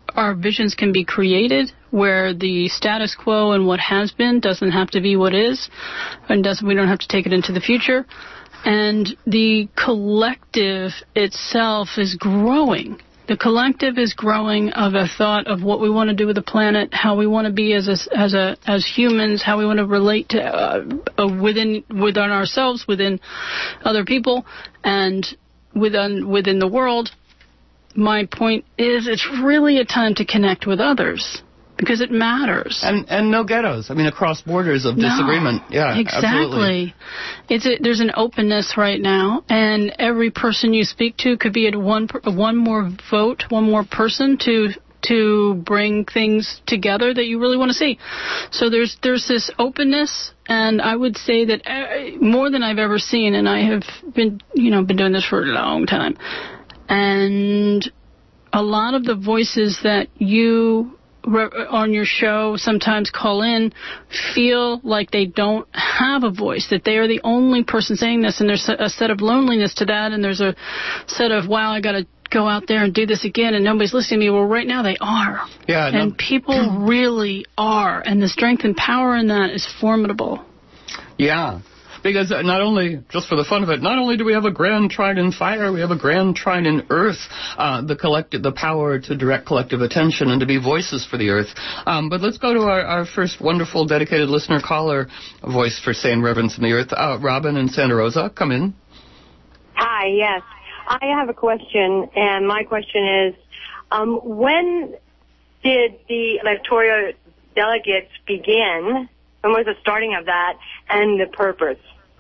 our visions can be created, where the status quo and what has been doesn't have to be what is, and doesn't we don't have to take it into the future. And the collective itself is growing. The collective is growing of a thought of what we want to do with the planet, how we want to be as a, as a as humans, how we want to relate to uh, uh, within within ourselves, within other people, and within within the world. My point is, it's really a time to connect with others because it matters. And and no ghettos. I mean, across borders of disagreement. No, yeah, exactly. Absolutely. It's a, there's an openness right now, and every person you speak to could be at one one more vote, one more person to to bring things together that you really want to see. So there's there's this openness, and I would say that uh, more than I've ever seen, and I have been you know been doing this for a long time. And a lot of the voices that you on your show sometimes call in feel like they don't have a voice, that they are the only person saying this, and there's a set of loneliness to that, and there's a set of, wow, I got to go out there and do this again, and nobody's listening to me. Well, right now they are. Yeah, and no. people really are, and the strength and power in that is formidable. Yeah. Because not only, just for the fun of it, not only do we have a grand trine in fire, we have a grand trine in earth, uh, the collective, the power to direct collective attention and to be voices for the earth. Um, but let's go to our, our first wonderful dedicated listener caller, voice for sane reverence in the earth. Uh, Robin in Santa Rosa, come in. Hi, yes. I have a question, and my question is, um, when did the electoral delegates begin? When was the starting of that and the purpose?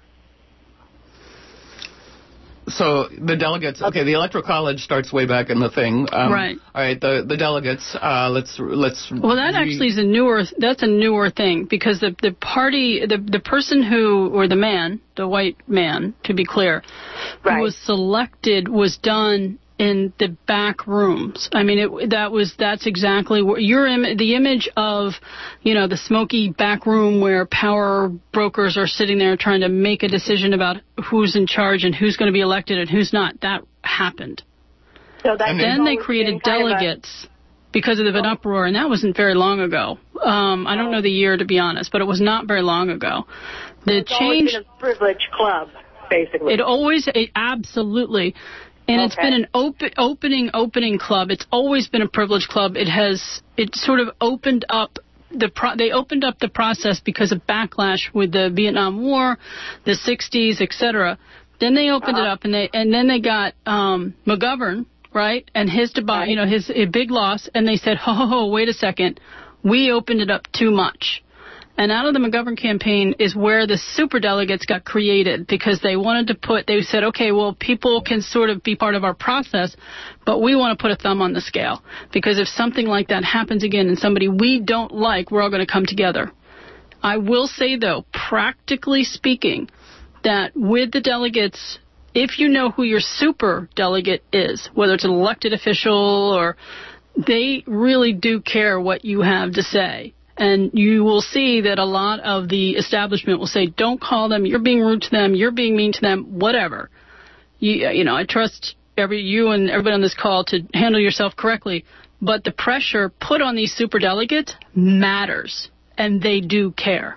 So the delegates, okay, the Electoral College starts way back in the thing. Um, right. All right, the the delegates, uh, let's, let's... Well, that re- actually is a newer, that's a newer thing, because the, the party, the, the person who, or the man, the white man, to be clear, right. who was selected was done in the back rooms. I mean, it, that was, that's exactly what your Im- the image of, you know, the smoky back room where power brokers are sitting there trying to make a decision about who's in charge and who's going to be elected and who's not. That happened. So that then they created delegates a... because of an uproar, and that wasn't very long ago. Um, I don't know the year, to be honest, but it was not very long ago. The it's change. Always been a privileged club, basically. It always, it, absolutely. And okay. It's been an open, opening, opening club. It's always been a privileged club. It has, it sort of opened up the, pro, they opened up the process because of backlash with the Vietnam War, the sixties, et cetera. Then they opened uh-huh. it up, and they, and then they got um, McGovern, right, and his deba- you know, his a big loss, and they said, ho, ho, ho, wait a second, we opened it up too much. And out of the McGovern campaign is where the superdelegates got created, because they wanted to put, they said, okay, well, people can sort of be part of our process, but we want to put a thumb on the scale. Because if something like that happens again and somebody we don't like, we're all going to come together. I will say, though, practically speaking, that with the delegates, if you know who your super delegate is, whether it's an elected official or, they really do care what you have to say. And you will see that a lot of the establishment will say, don't call them, you're being rude to them, you're being mean to them, whatever. You, you know, I trust every you and everybody on this call to handle yourself correctly. But the pressure put on these superdelegates matters, and they do care.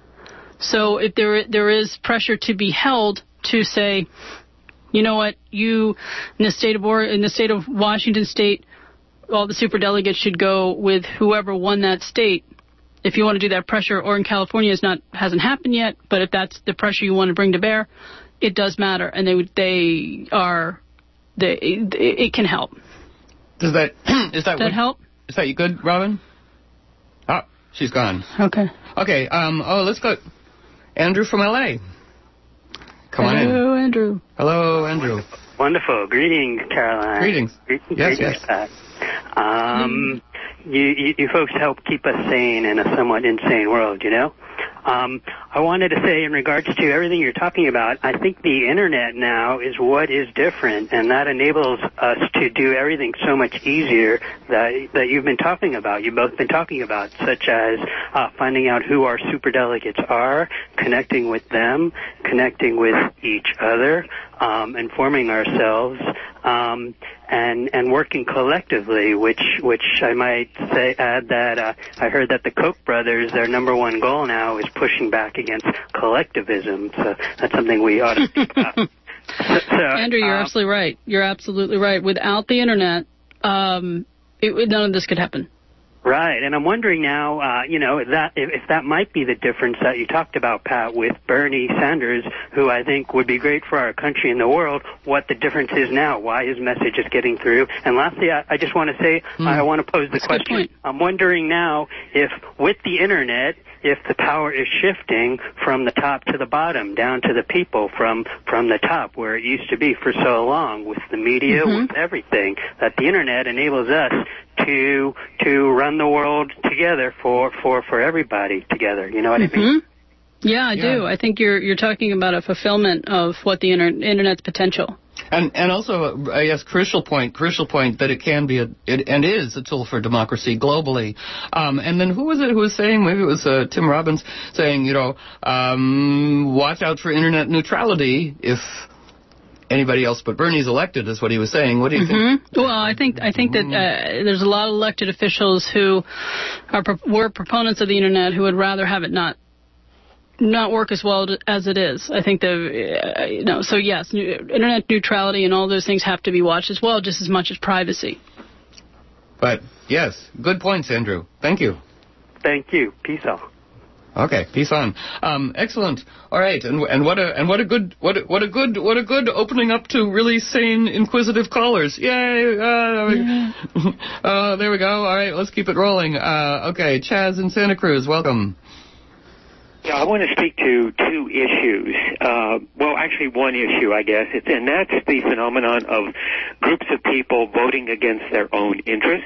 So if there there is pressure to be held to say, you know what, you in the state of in the state of Washington State, all the superdelegates should go with whoever won that state. If you want to do that pressure, or in California, it's not hasn't happened yet, but if that's the pressure you want to bring to bear, it does matter, and they they are they it, it can help. Does that is that Does that help? Is that you good, Robin? Oh, she's gone. Okay. Okay. Um. Oh, let's go. Andrew from L A. Come on in. Hello, Andrew. Hello, Andrew. Wonderful. Greetings, Caroline. Greetings. Gre- yes, greetings, yes. Pat. Um, you, you, you folks help keep us sane in a somewhat insane world, you know? Um, I wanted to say, in regards to everything you're talking about, I think the Internet now is what is different, and that enables us to do everything so much easier that that you've been talking about, you've both been talking about, such as uh, finding out who our superdelegates are, connecting with them, connecting with each other. um, informing ourselves, um, and and working collectively. Which which I might say add that uh, I heard that the Koch brothers, their number one goal now is pushing back against collectivism. So that's something we ought to think about. So, so, Andrew, you're um, absolutely right. You're absolutely right. Without the internet, um, it, none of this could happen. Right, and I'm wondering now, uh, you know, if that if, if that might be the difference that you talked about, Pat, with Bernie Sanders, who I think would be great for our country and the world, what the difference is now, why his message is getting through. And lastly, I, I just want to say, mm. I want to pose the That's question. I'm wondering now if, with the internet, if the power is shifting from the top to the bottom, down to the people, from from the top, where it used to be for so long, with the media, mm-hmm. with everything, that the internet enables us to to run the world together for, for, for everybody together. You know what mm-hmm. I mean? Yeah, I yeah. do. I think you're you're talking about a fulfillment of what the inter- internet's potential. And and also, I guess, crucial point, crucial point that it can be, a, it, and is, a tool for democracy globally. Um, and then who was it who was saying, maybe it was uh, Tim Robbins, saying, you know, um, watch out for internet neutrality if anybody else but Bernie's elected, is what he was saying. What do you mm-hmm. think? Well, I think I think that uh, there's a lot of elected officials who are were proponents of the internet who would rather have it not. not work as well as it is. I think the, uh, you know, so yes, internet neutrality and all those things have to be watched as well, just as much as privacy. But, yes, good points, Andrew. Thank you. Thank you. Peace out. Okay, peace on. Um, excellent. All right, and and what a and what a good what a, what a good what a good opening up to really sane, inquisitive callers. Yay! Uh, yeah. uh, there we go. All right, let's keep it rolling. Uh, okay, Chaz in Santa Cruz, welcome. Yeah, I want to speak to two issues. Uh, well, actually one issue, I guess, it's, and that's the phenomenon of groups of people voting against their own interests.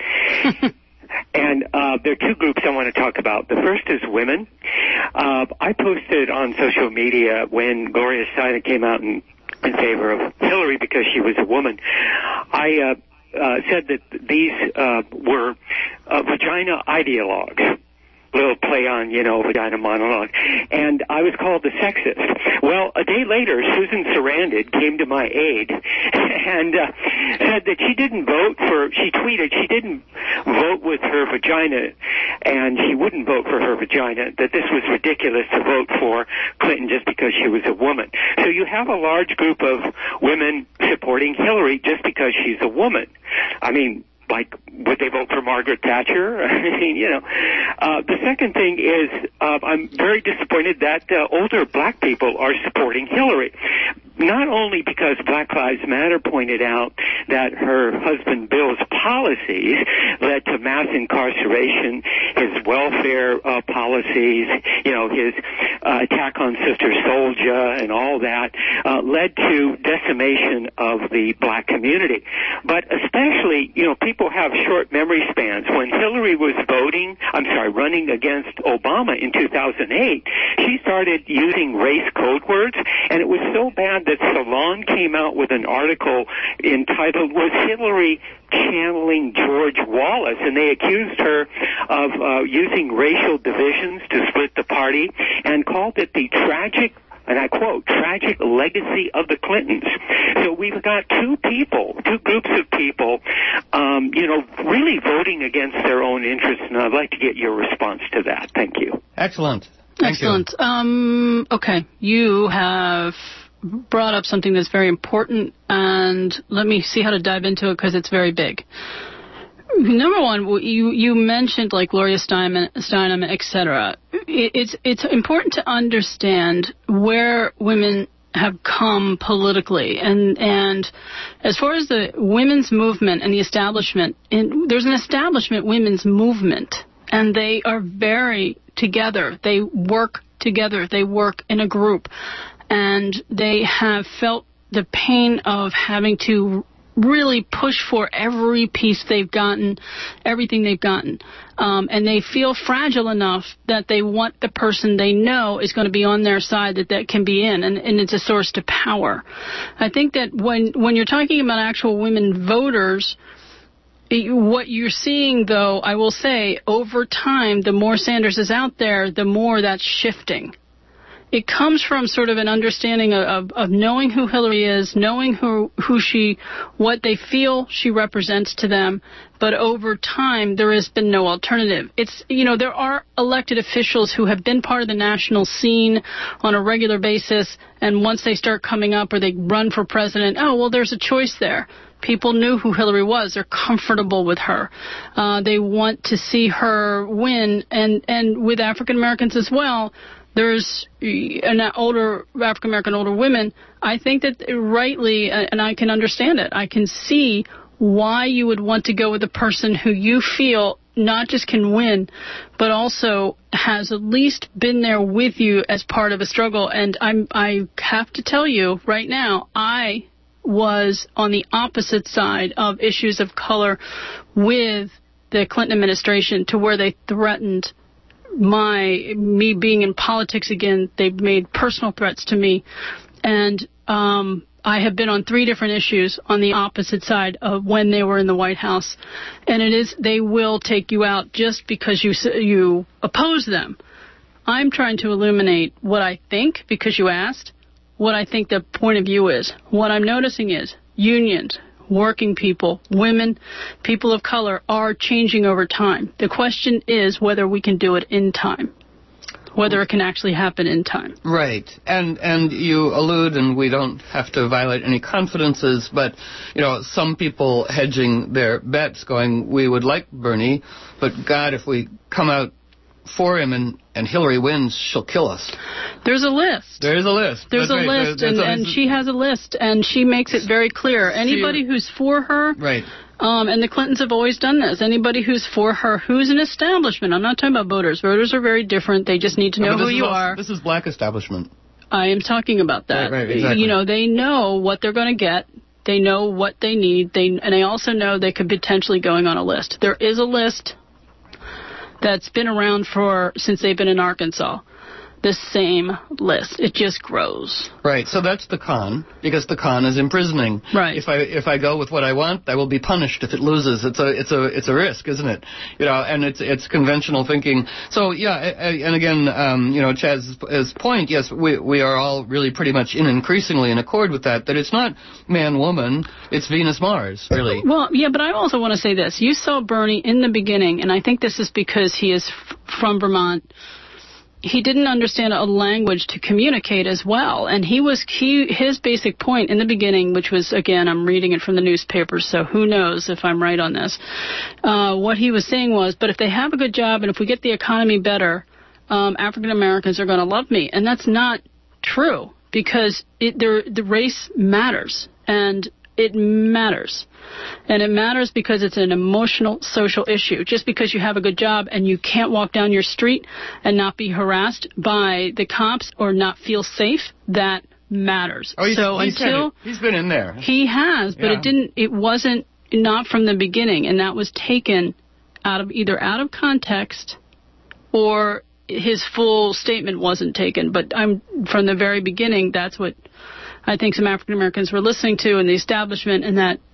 And uh, there are two groups I want to talk about. The first is women. Uh, I posted on social media when Gloria Steinem came out in, in favor of Hillary because she was a woman. I uh, uh, said that these uh, were uh, vagina ideologues. Little play on, you know, vagina monologue. And I was called the sexist. Well, a day later, Susan Sarandon came to my aid and uh, said that she didn't vote for, she tweeted she didn't vote with her vagina and she wouldn't vote for her vagina, that this was ridiculous to vote for Clinton just because she was a woman. So you have a large group of women supporting Hillary just because she's a woman. I mean, like, would they vote for Margaret Thatcher? I mean, you know. Uh, the second thing is uh, I'm very disappointed that uh, older black people are supporting Hillary. Not only because Black Lives Matter pointed out that her husband Bill's policies led to mass incarceration, his welfare uh, policies, you know, his uh, attack on Sister Souljah and all that uh, led to decimation of the black community. But especially, you know, people have short memory spans. When Hillary was voting, I'm sorry, running against Obama in two thousand eight, she started using race code words, and it was so bad that Salon came out with an article entitled, "Was Hillary Channeling George Wallace?" And they accused her of uh, using racial divisions to split the party and called it the tragic, and I quote, tragic legacy of the Clintons. So we've got two people, two groups of people, um, you know, really voting against their own interests, and I'd like to get your response to that. Thank you. Excellent. Thank Excellent. You. Um, okay, you have brought up something that's very important, and let me see how to dive into it because it's very big. Number one, you you mentioned like Gloria Steinem, Steinem et cetera. It's it's important to understand where women have come politically, and and as far as the women's movement and the establishment, in, there's an establishment women's movement, and they are very together. They work together. They work in a group. And they have felt the pain of having to really push for every piece they've gotten, everything they've gotten. Um, and they feel fragile enough that they want the person they know is going to be on their side that that can be in, and, and it's a source to power. I think that when, when you're talking about actual women voters, what you're seeing, though, I will say, over time, the more Sanders is out there, the more that's shifting. it comes from sort of an understanding of, of, of knowing who Hillary is, knowing who who she, what they feel she represents to them. But over time, there has been no alternative. It's, you know, there are elected officials who have been part of the national scene on a regular basis, and once they start coming up or they run for president, oh, well, there's a choice there. People knew who Hillary was. They're comfortable with her. Uh, they want to see her win. And, and with African Americans as well, there's an older African American older women. I think that rightly, and I can understand it, I can see why you would want to go with a person who you feel not just can win, but also has at least been there with you as part of a struggle. And I'm, I have to tell you right now, I was on the opposite side of issues of color with the Clinton administration, to where they threatened my me being in politics again. They've made personal threats to me, and um, I have been on three different issues on the opposite side of when they were in the White House, and it is they will take you out just because you you oppose them. I'm trying to illuminate what I think, because you asked, what I think the point of view is. What I'm noticing is unions, working people, women, people of color are changing over time. The question is whether we can do it in time, whether it can actually happen in time. Right. And and you allude, and we don't have to violate any confidences, but, you know, some people hedging their bets going, we would like Bernie, but God, if we come out for him and, and Hillary wins, she'll kill us. There's a list. There is a list. There's That's a right. list, there, and, and she has a list, and she makes it very clear. Anybody who's for her, right. um, and the Clintons have always done this, anybody who's for her, who's an establishment, I'm not talking about voters. Voters are very different. They just need to know no, who you also, are. This is black establishment. I am talking about that. Right, right, exactly. You know, they know what they're going to get. They know what they need. They and they also know they could potentially going on a list. There is a list that's been around for since they've been in Arkansas. The same list. It just grows. Right. So that's the con, because the con is imprisoning. Right. If I if I go with what I want, I will be punished if it loses. It's a it's a it's a risk, isn't it? You know, and it's it's conventional thinking. So yeah, and again, um, you know, Chaz's point. Yes, we we are all really pretty much in increasingly in accord with that. That it's not man woman, it's Venus Mars, really. Well, yeah, but I also want to say this. You saw Bernie in the beginning, and I think this is because he is f- from Vermont. He didn't understand a language to communicate as well. And he was he, his basic point in the beginning, which was, again, I'm reading it from the newspapers, so who knows if I'm right on this. Uh, what he was saying was, but if they have a good job and if we get the economy better, um, African Americans are going to love me. And that's not true, because it, the race matters. And it matters. And it matters because it's an emotional, social issue. Just because you have a good job and you can't walk down your street and not be harassed by the cops or not feel safe, that matters. Oh, he's, so he's until kind of, he's been in there. He has, but yeah. it didn't. It wasn't not from the beginning, and that was taken out of either out of context or his full statement wasn't taken. But I'm from the very beginning. That's what I think some African Americans were listening to in the establishment, and that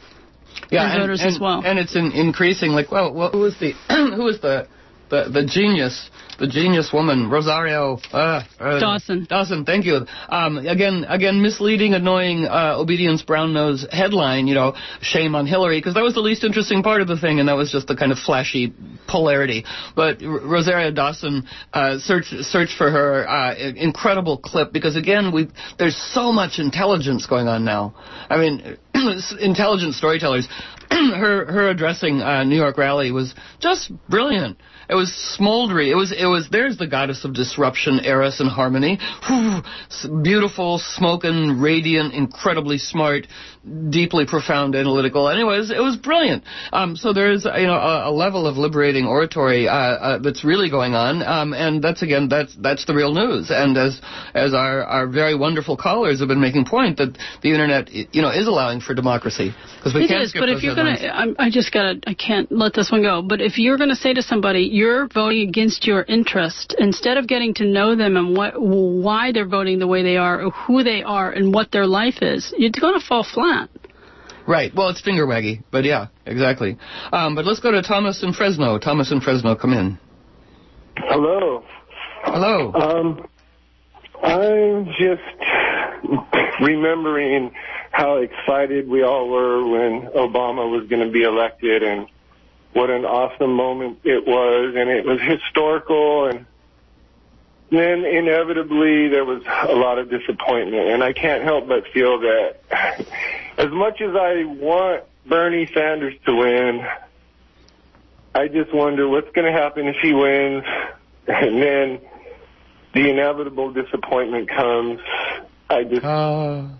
yeah, and voters and, as well. And it's in increasing. Like, well, well who was the who was the, the the genius? The genius woman, Rosario uh, uh, Dawson. Dawson, thank you. Um, again, again, misleading, annoying, uh, obedience brown nose headline. You know, shame on Hillary, because that was the least interesting part of the thing, and that was just the kind of flashy polarity. But R- Rosario Dawson, uh, search search for her uh, incredible clip, because again, we there's so much intelligence going on now. I mean, intelligent storytellers. her her addressing uh, New York rally was just brilliant. It was smoldery. It was it was there's the goddess of disruption, Eris and harmony. Whew, beautiful, smoking, radiant, incredibly smart, deeply profound, analytical. Anyways, it was brilliant. Um, so there's you know a, a level of liberating oratory uh, uh, that's really going on, um, and that's again that's that's the real news. And as as our our very wonderful callers have been making point, that the internet you know is allowing for democracy, because we it can't is, skip but those if you're headlines. gonna, I, I just gotta, I can't let this one go. But if you're gonna say to somebody, you're voting against your interest, instead of getting to know them and what, why they're voting the way they are, or who they are, and what their life is, you're gonna fall flat. Right. Well, it's finger waggy, but yeah, exactly. Um, but let's go to Thomas in Fresno. Thomas in Fresno, come in. Hello. Hello. Um, I'm just remembering how excited we all were when Obama was going to be elected, and what an awesome moment it was, and it was historical, and then inevitably there was a lot of disappointment, and I can't help but feel that as much as I want Bernie Sanders to win, I just wonder what's going to happen if he wins, and then the inevitable disappointment comes. I just... Uh...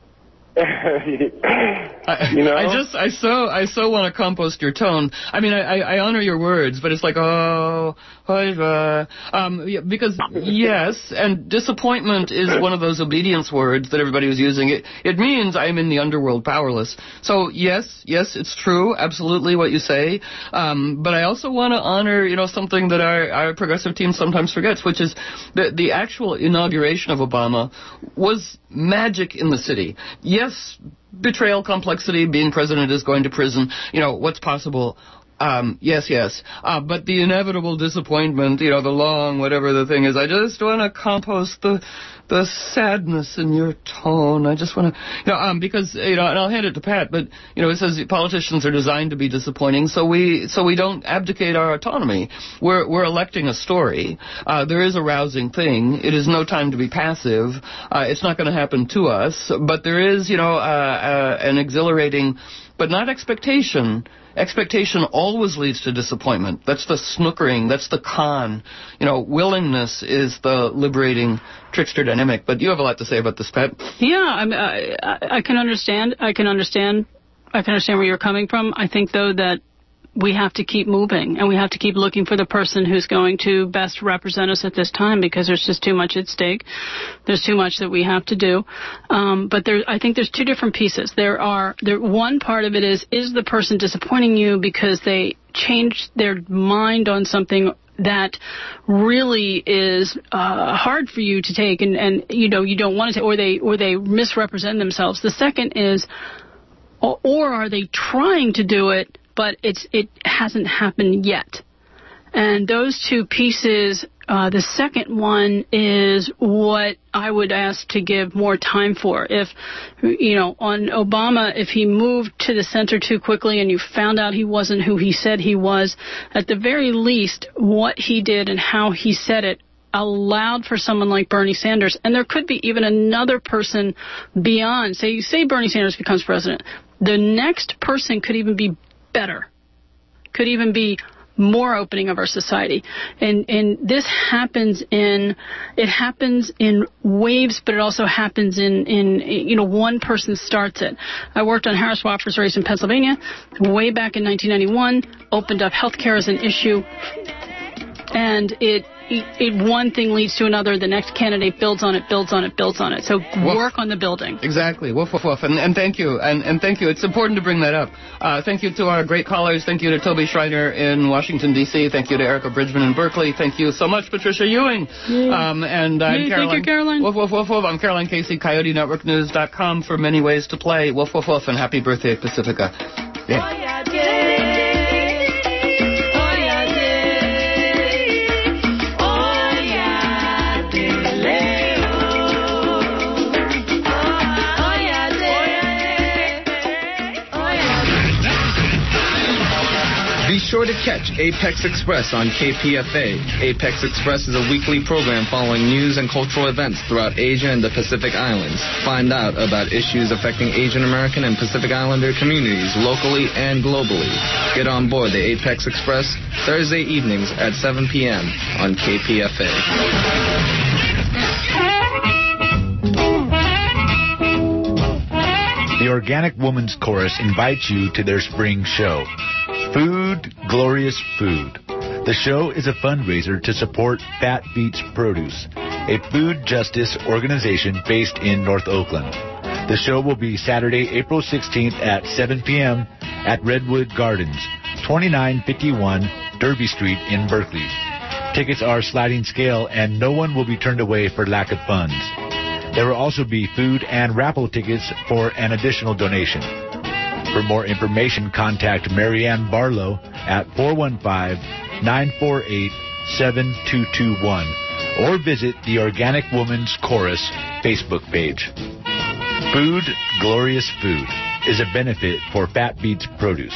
I, you know? I just, I so, I so want to compost your tone. I mean, I, I honor your words, but it's like, oh, uh, um, because yes, and disappointment is one of those obedience words that everybody was using. It, it means I'm in the underworld powerless. So yes, yes, it's true, absolutely what you say. Um, but I also want to honor, you know, something that our, our progressive team sometimes forgets, which is that the actual inauguration of Obama was magic in the city. Yes, betrayal, complexity, being president is going to prison, you know, what's possible? Um, yes, yes. Uh, but the inevitable disappointment, you know, the long, whatever the thing is, I just want to compost the the sadness in your tone. I just want to, you know, um, because, you know, and I'll hand it to Pat, but, you know, it says politicians are designed to be disappointing, so we so we don't abdicate our autonomy. We're we're electing a story. Uh, there is a rousing thing. It is no time to be passive. Uh, it's not going to happen to us, but there is, you know, uh, uh, an exhilarating, but not expectation. Expectation always leads to disappointment. That's the snookering. That's the con. You know, willingness is the liberating trickster dynamic. But you have a lot to say about this, Pat. Yeah, I, mean, I, I can understand. I can understand. I can understand where you're coming from. I think, though, that we have to keep moving, and we have to keep looking for the person who's going to best represent us at this time, because there's just too much at stake. There's too much that we have to do. Um, but there, I think there's two different pieces. There are there. One part of it is, is the person disappointing you because they changed their mind on something that really is uh, hard for you to take, and, and you know you don't want to take, or they or they misrepresent themselves. The second is, or, or are they trying to do it, but it's it hasn't happened yet. And those two pieces, uh, the second one is what I would ask to give more time for. If, you know, on Obama, if he moved to the center too quickly and you found out he wasn't who he said he was, at the very least, what he did and how he said it allowed for someone like Bernie Sanders, and there could be even another person beyond, say, say Bernie Sanders becomes president, the next person could even be better, could even be more opening of our society. And and this happens in, it happens in waves, but it also happens in, in you know, one person starts it. I worked on Harris Wofford's race in Pennsylvania way back in nineteen ninety-one, opened up health care as an issue, and it It, it, one thing leads to another. The next candidate builds on it, builds on it, builds on it. So woof. Work on the building. Exactly. Woof, woof, woof. And, and thank you. And, and thank you. It's important to bring that up. Uh, thank you to our great callers. Thank you to Toby Schreiner in Washington, D C Thank you to Erica Bridgman in Berkeley. Thank you so much, Patricia Ewing. Um, and I'm Yay, Caroline. Thank you, Caroline. Woof, woof, woof, woof. I'm Caroline Casey, Coyote Network News dot com for many ways to play. Woof, woof, woof. And happy birthday, Pacifica. Yeah. Oh, yeah, yeah. Be sure to catch Apex Express on K P F A. Apex Express is a weekly program following news and cultural events throughout Asia and the Pacific Islands. Find out about issues affecting Asian American and Pacific Islander communities locally and globally. Get on board the Apex Express Thursday evenings at seven p.m. on K P F A. The Organic Woman's Chorus invites you to their spring show, Food, Glorious Food. The show is a fundraiser to support Fat Beats Produce, a food justice organization based in North Oakland. The show will be Saturday, April sixteenth at seven p.m. at Redwood Gardens, twenty-nine fifty-one Derby Street in Berkeley. Tickets are sliding scale, and no one will be turned away for lack of funds. There will also be food and raffle tickets for an additional donation. For more information, contact Marianne Barlow at four one five, nine four eight, seven two two one or visit the Organic Woman's Chorus Facebook page. Food, Glorious Food is a benefit for Fat Beats Produce.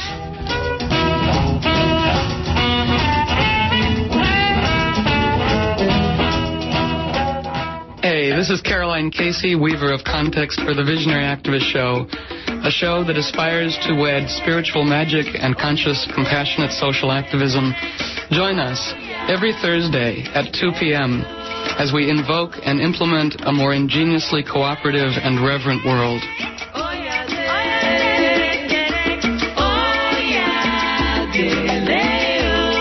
Hey, this is Caroline Casey, weaver of context for the Visionary Activist Show, a show that aspires to wed spiritual magic and conscious, compassionate social activism. Join us every Thursday at two p.m. as we invoke and implement a more ingeniously cooperative and reverent world.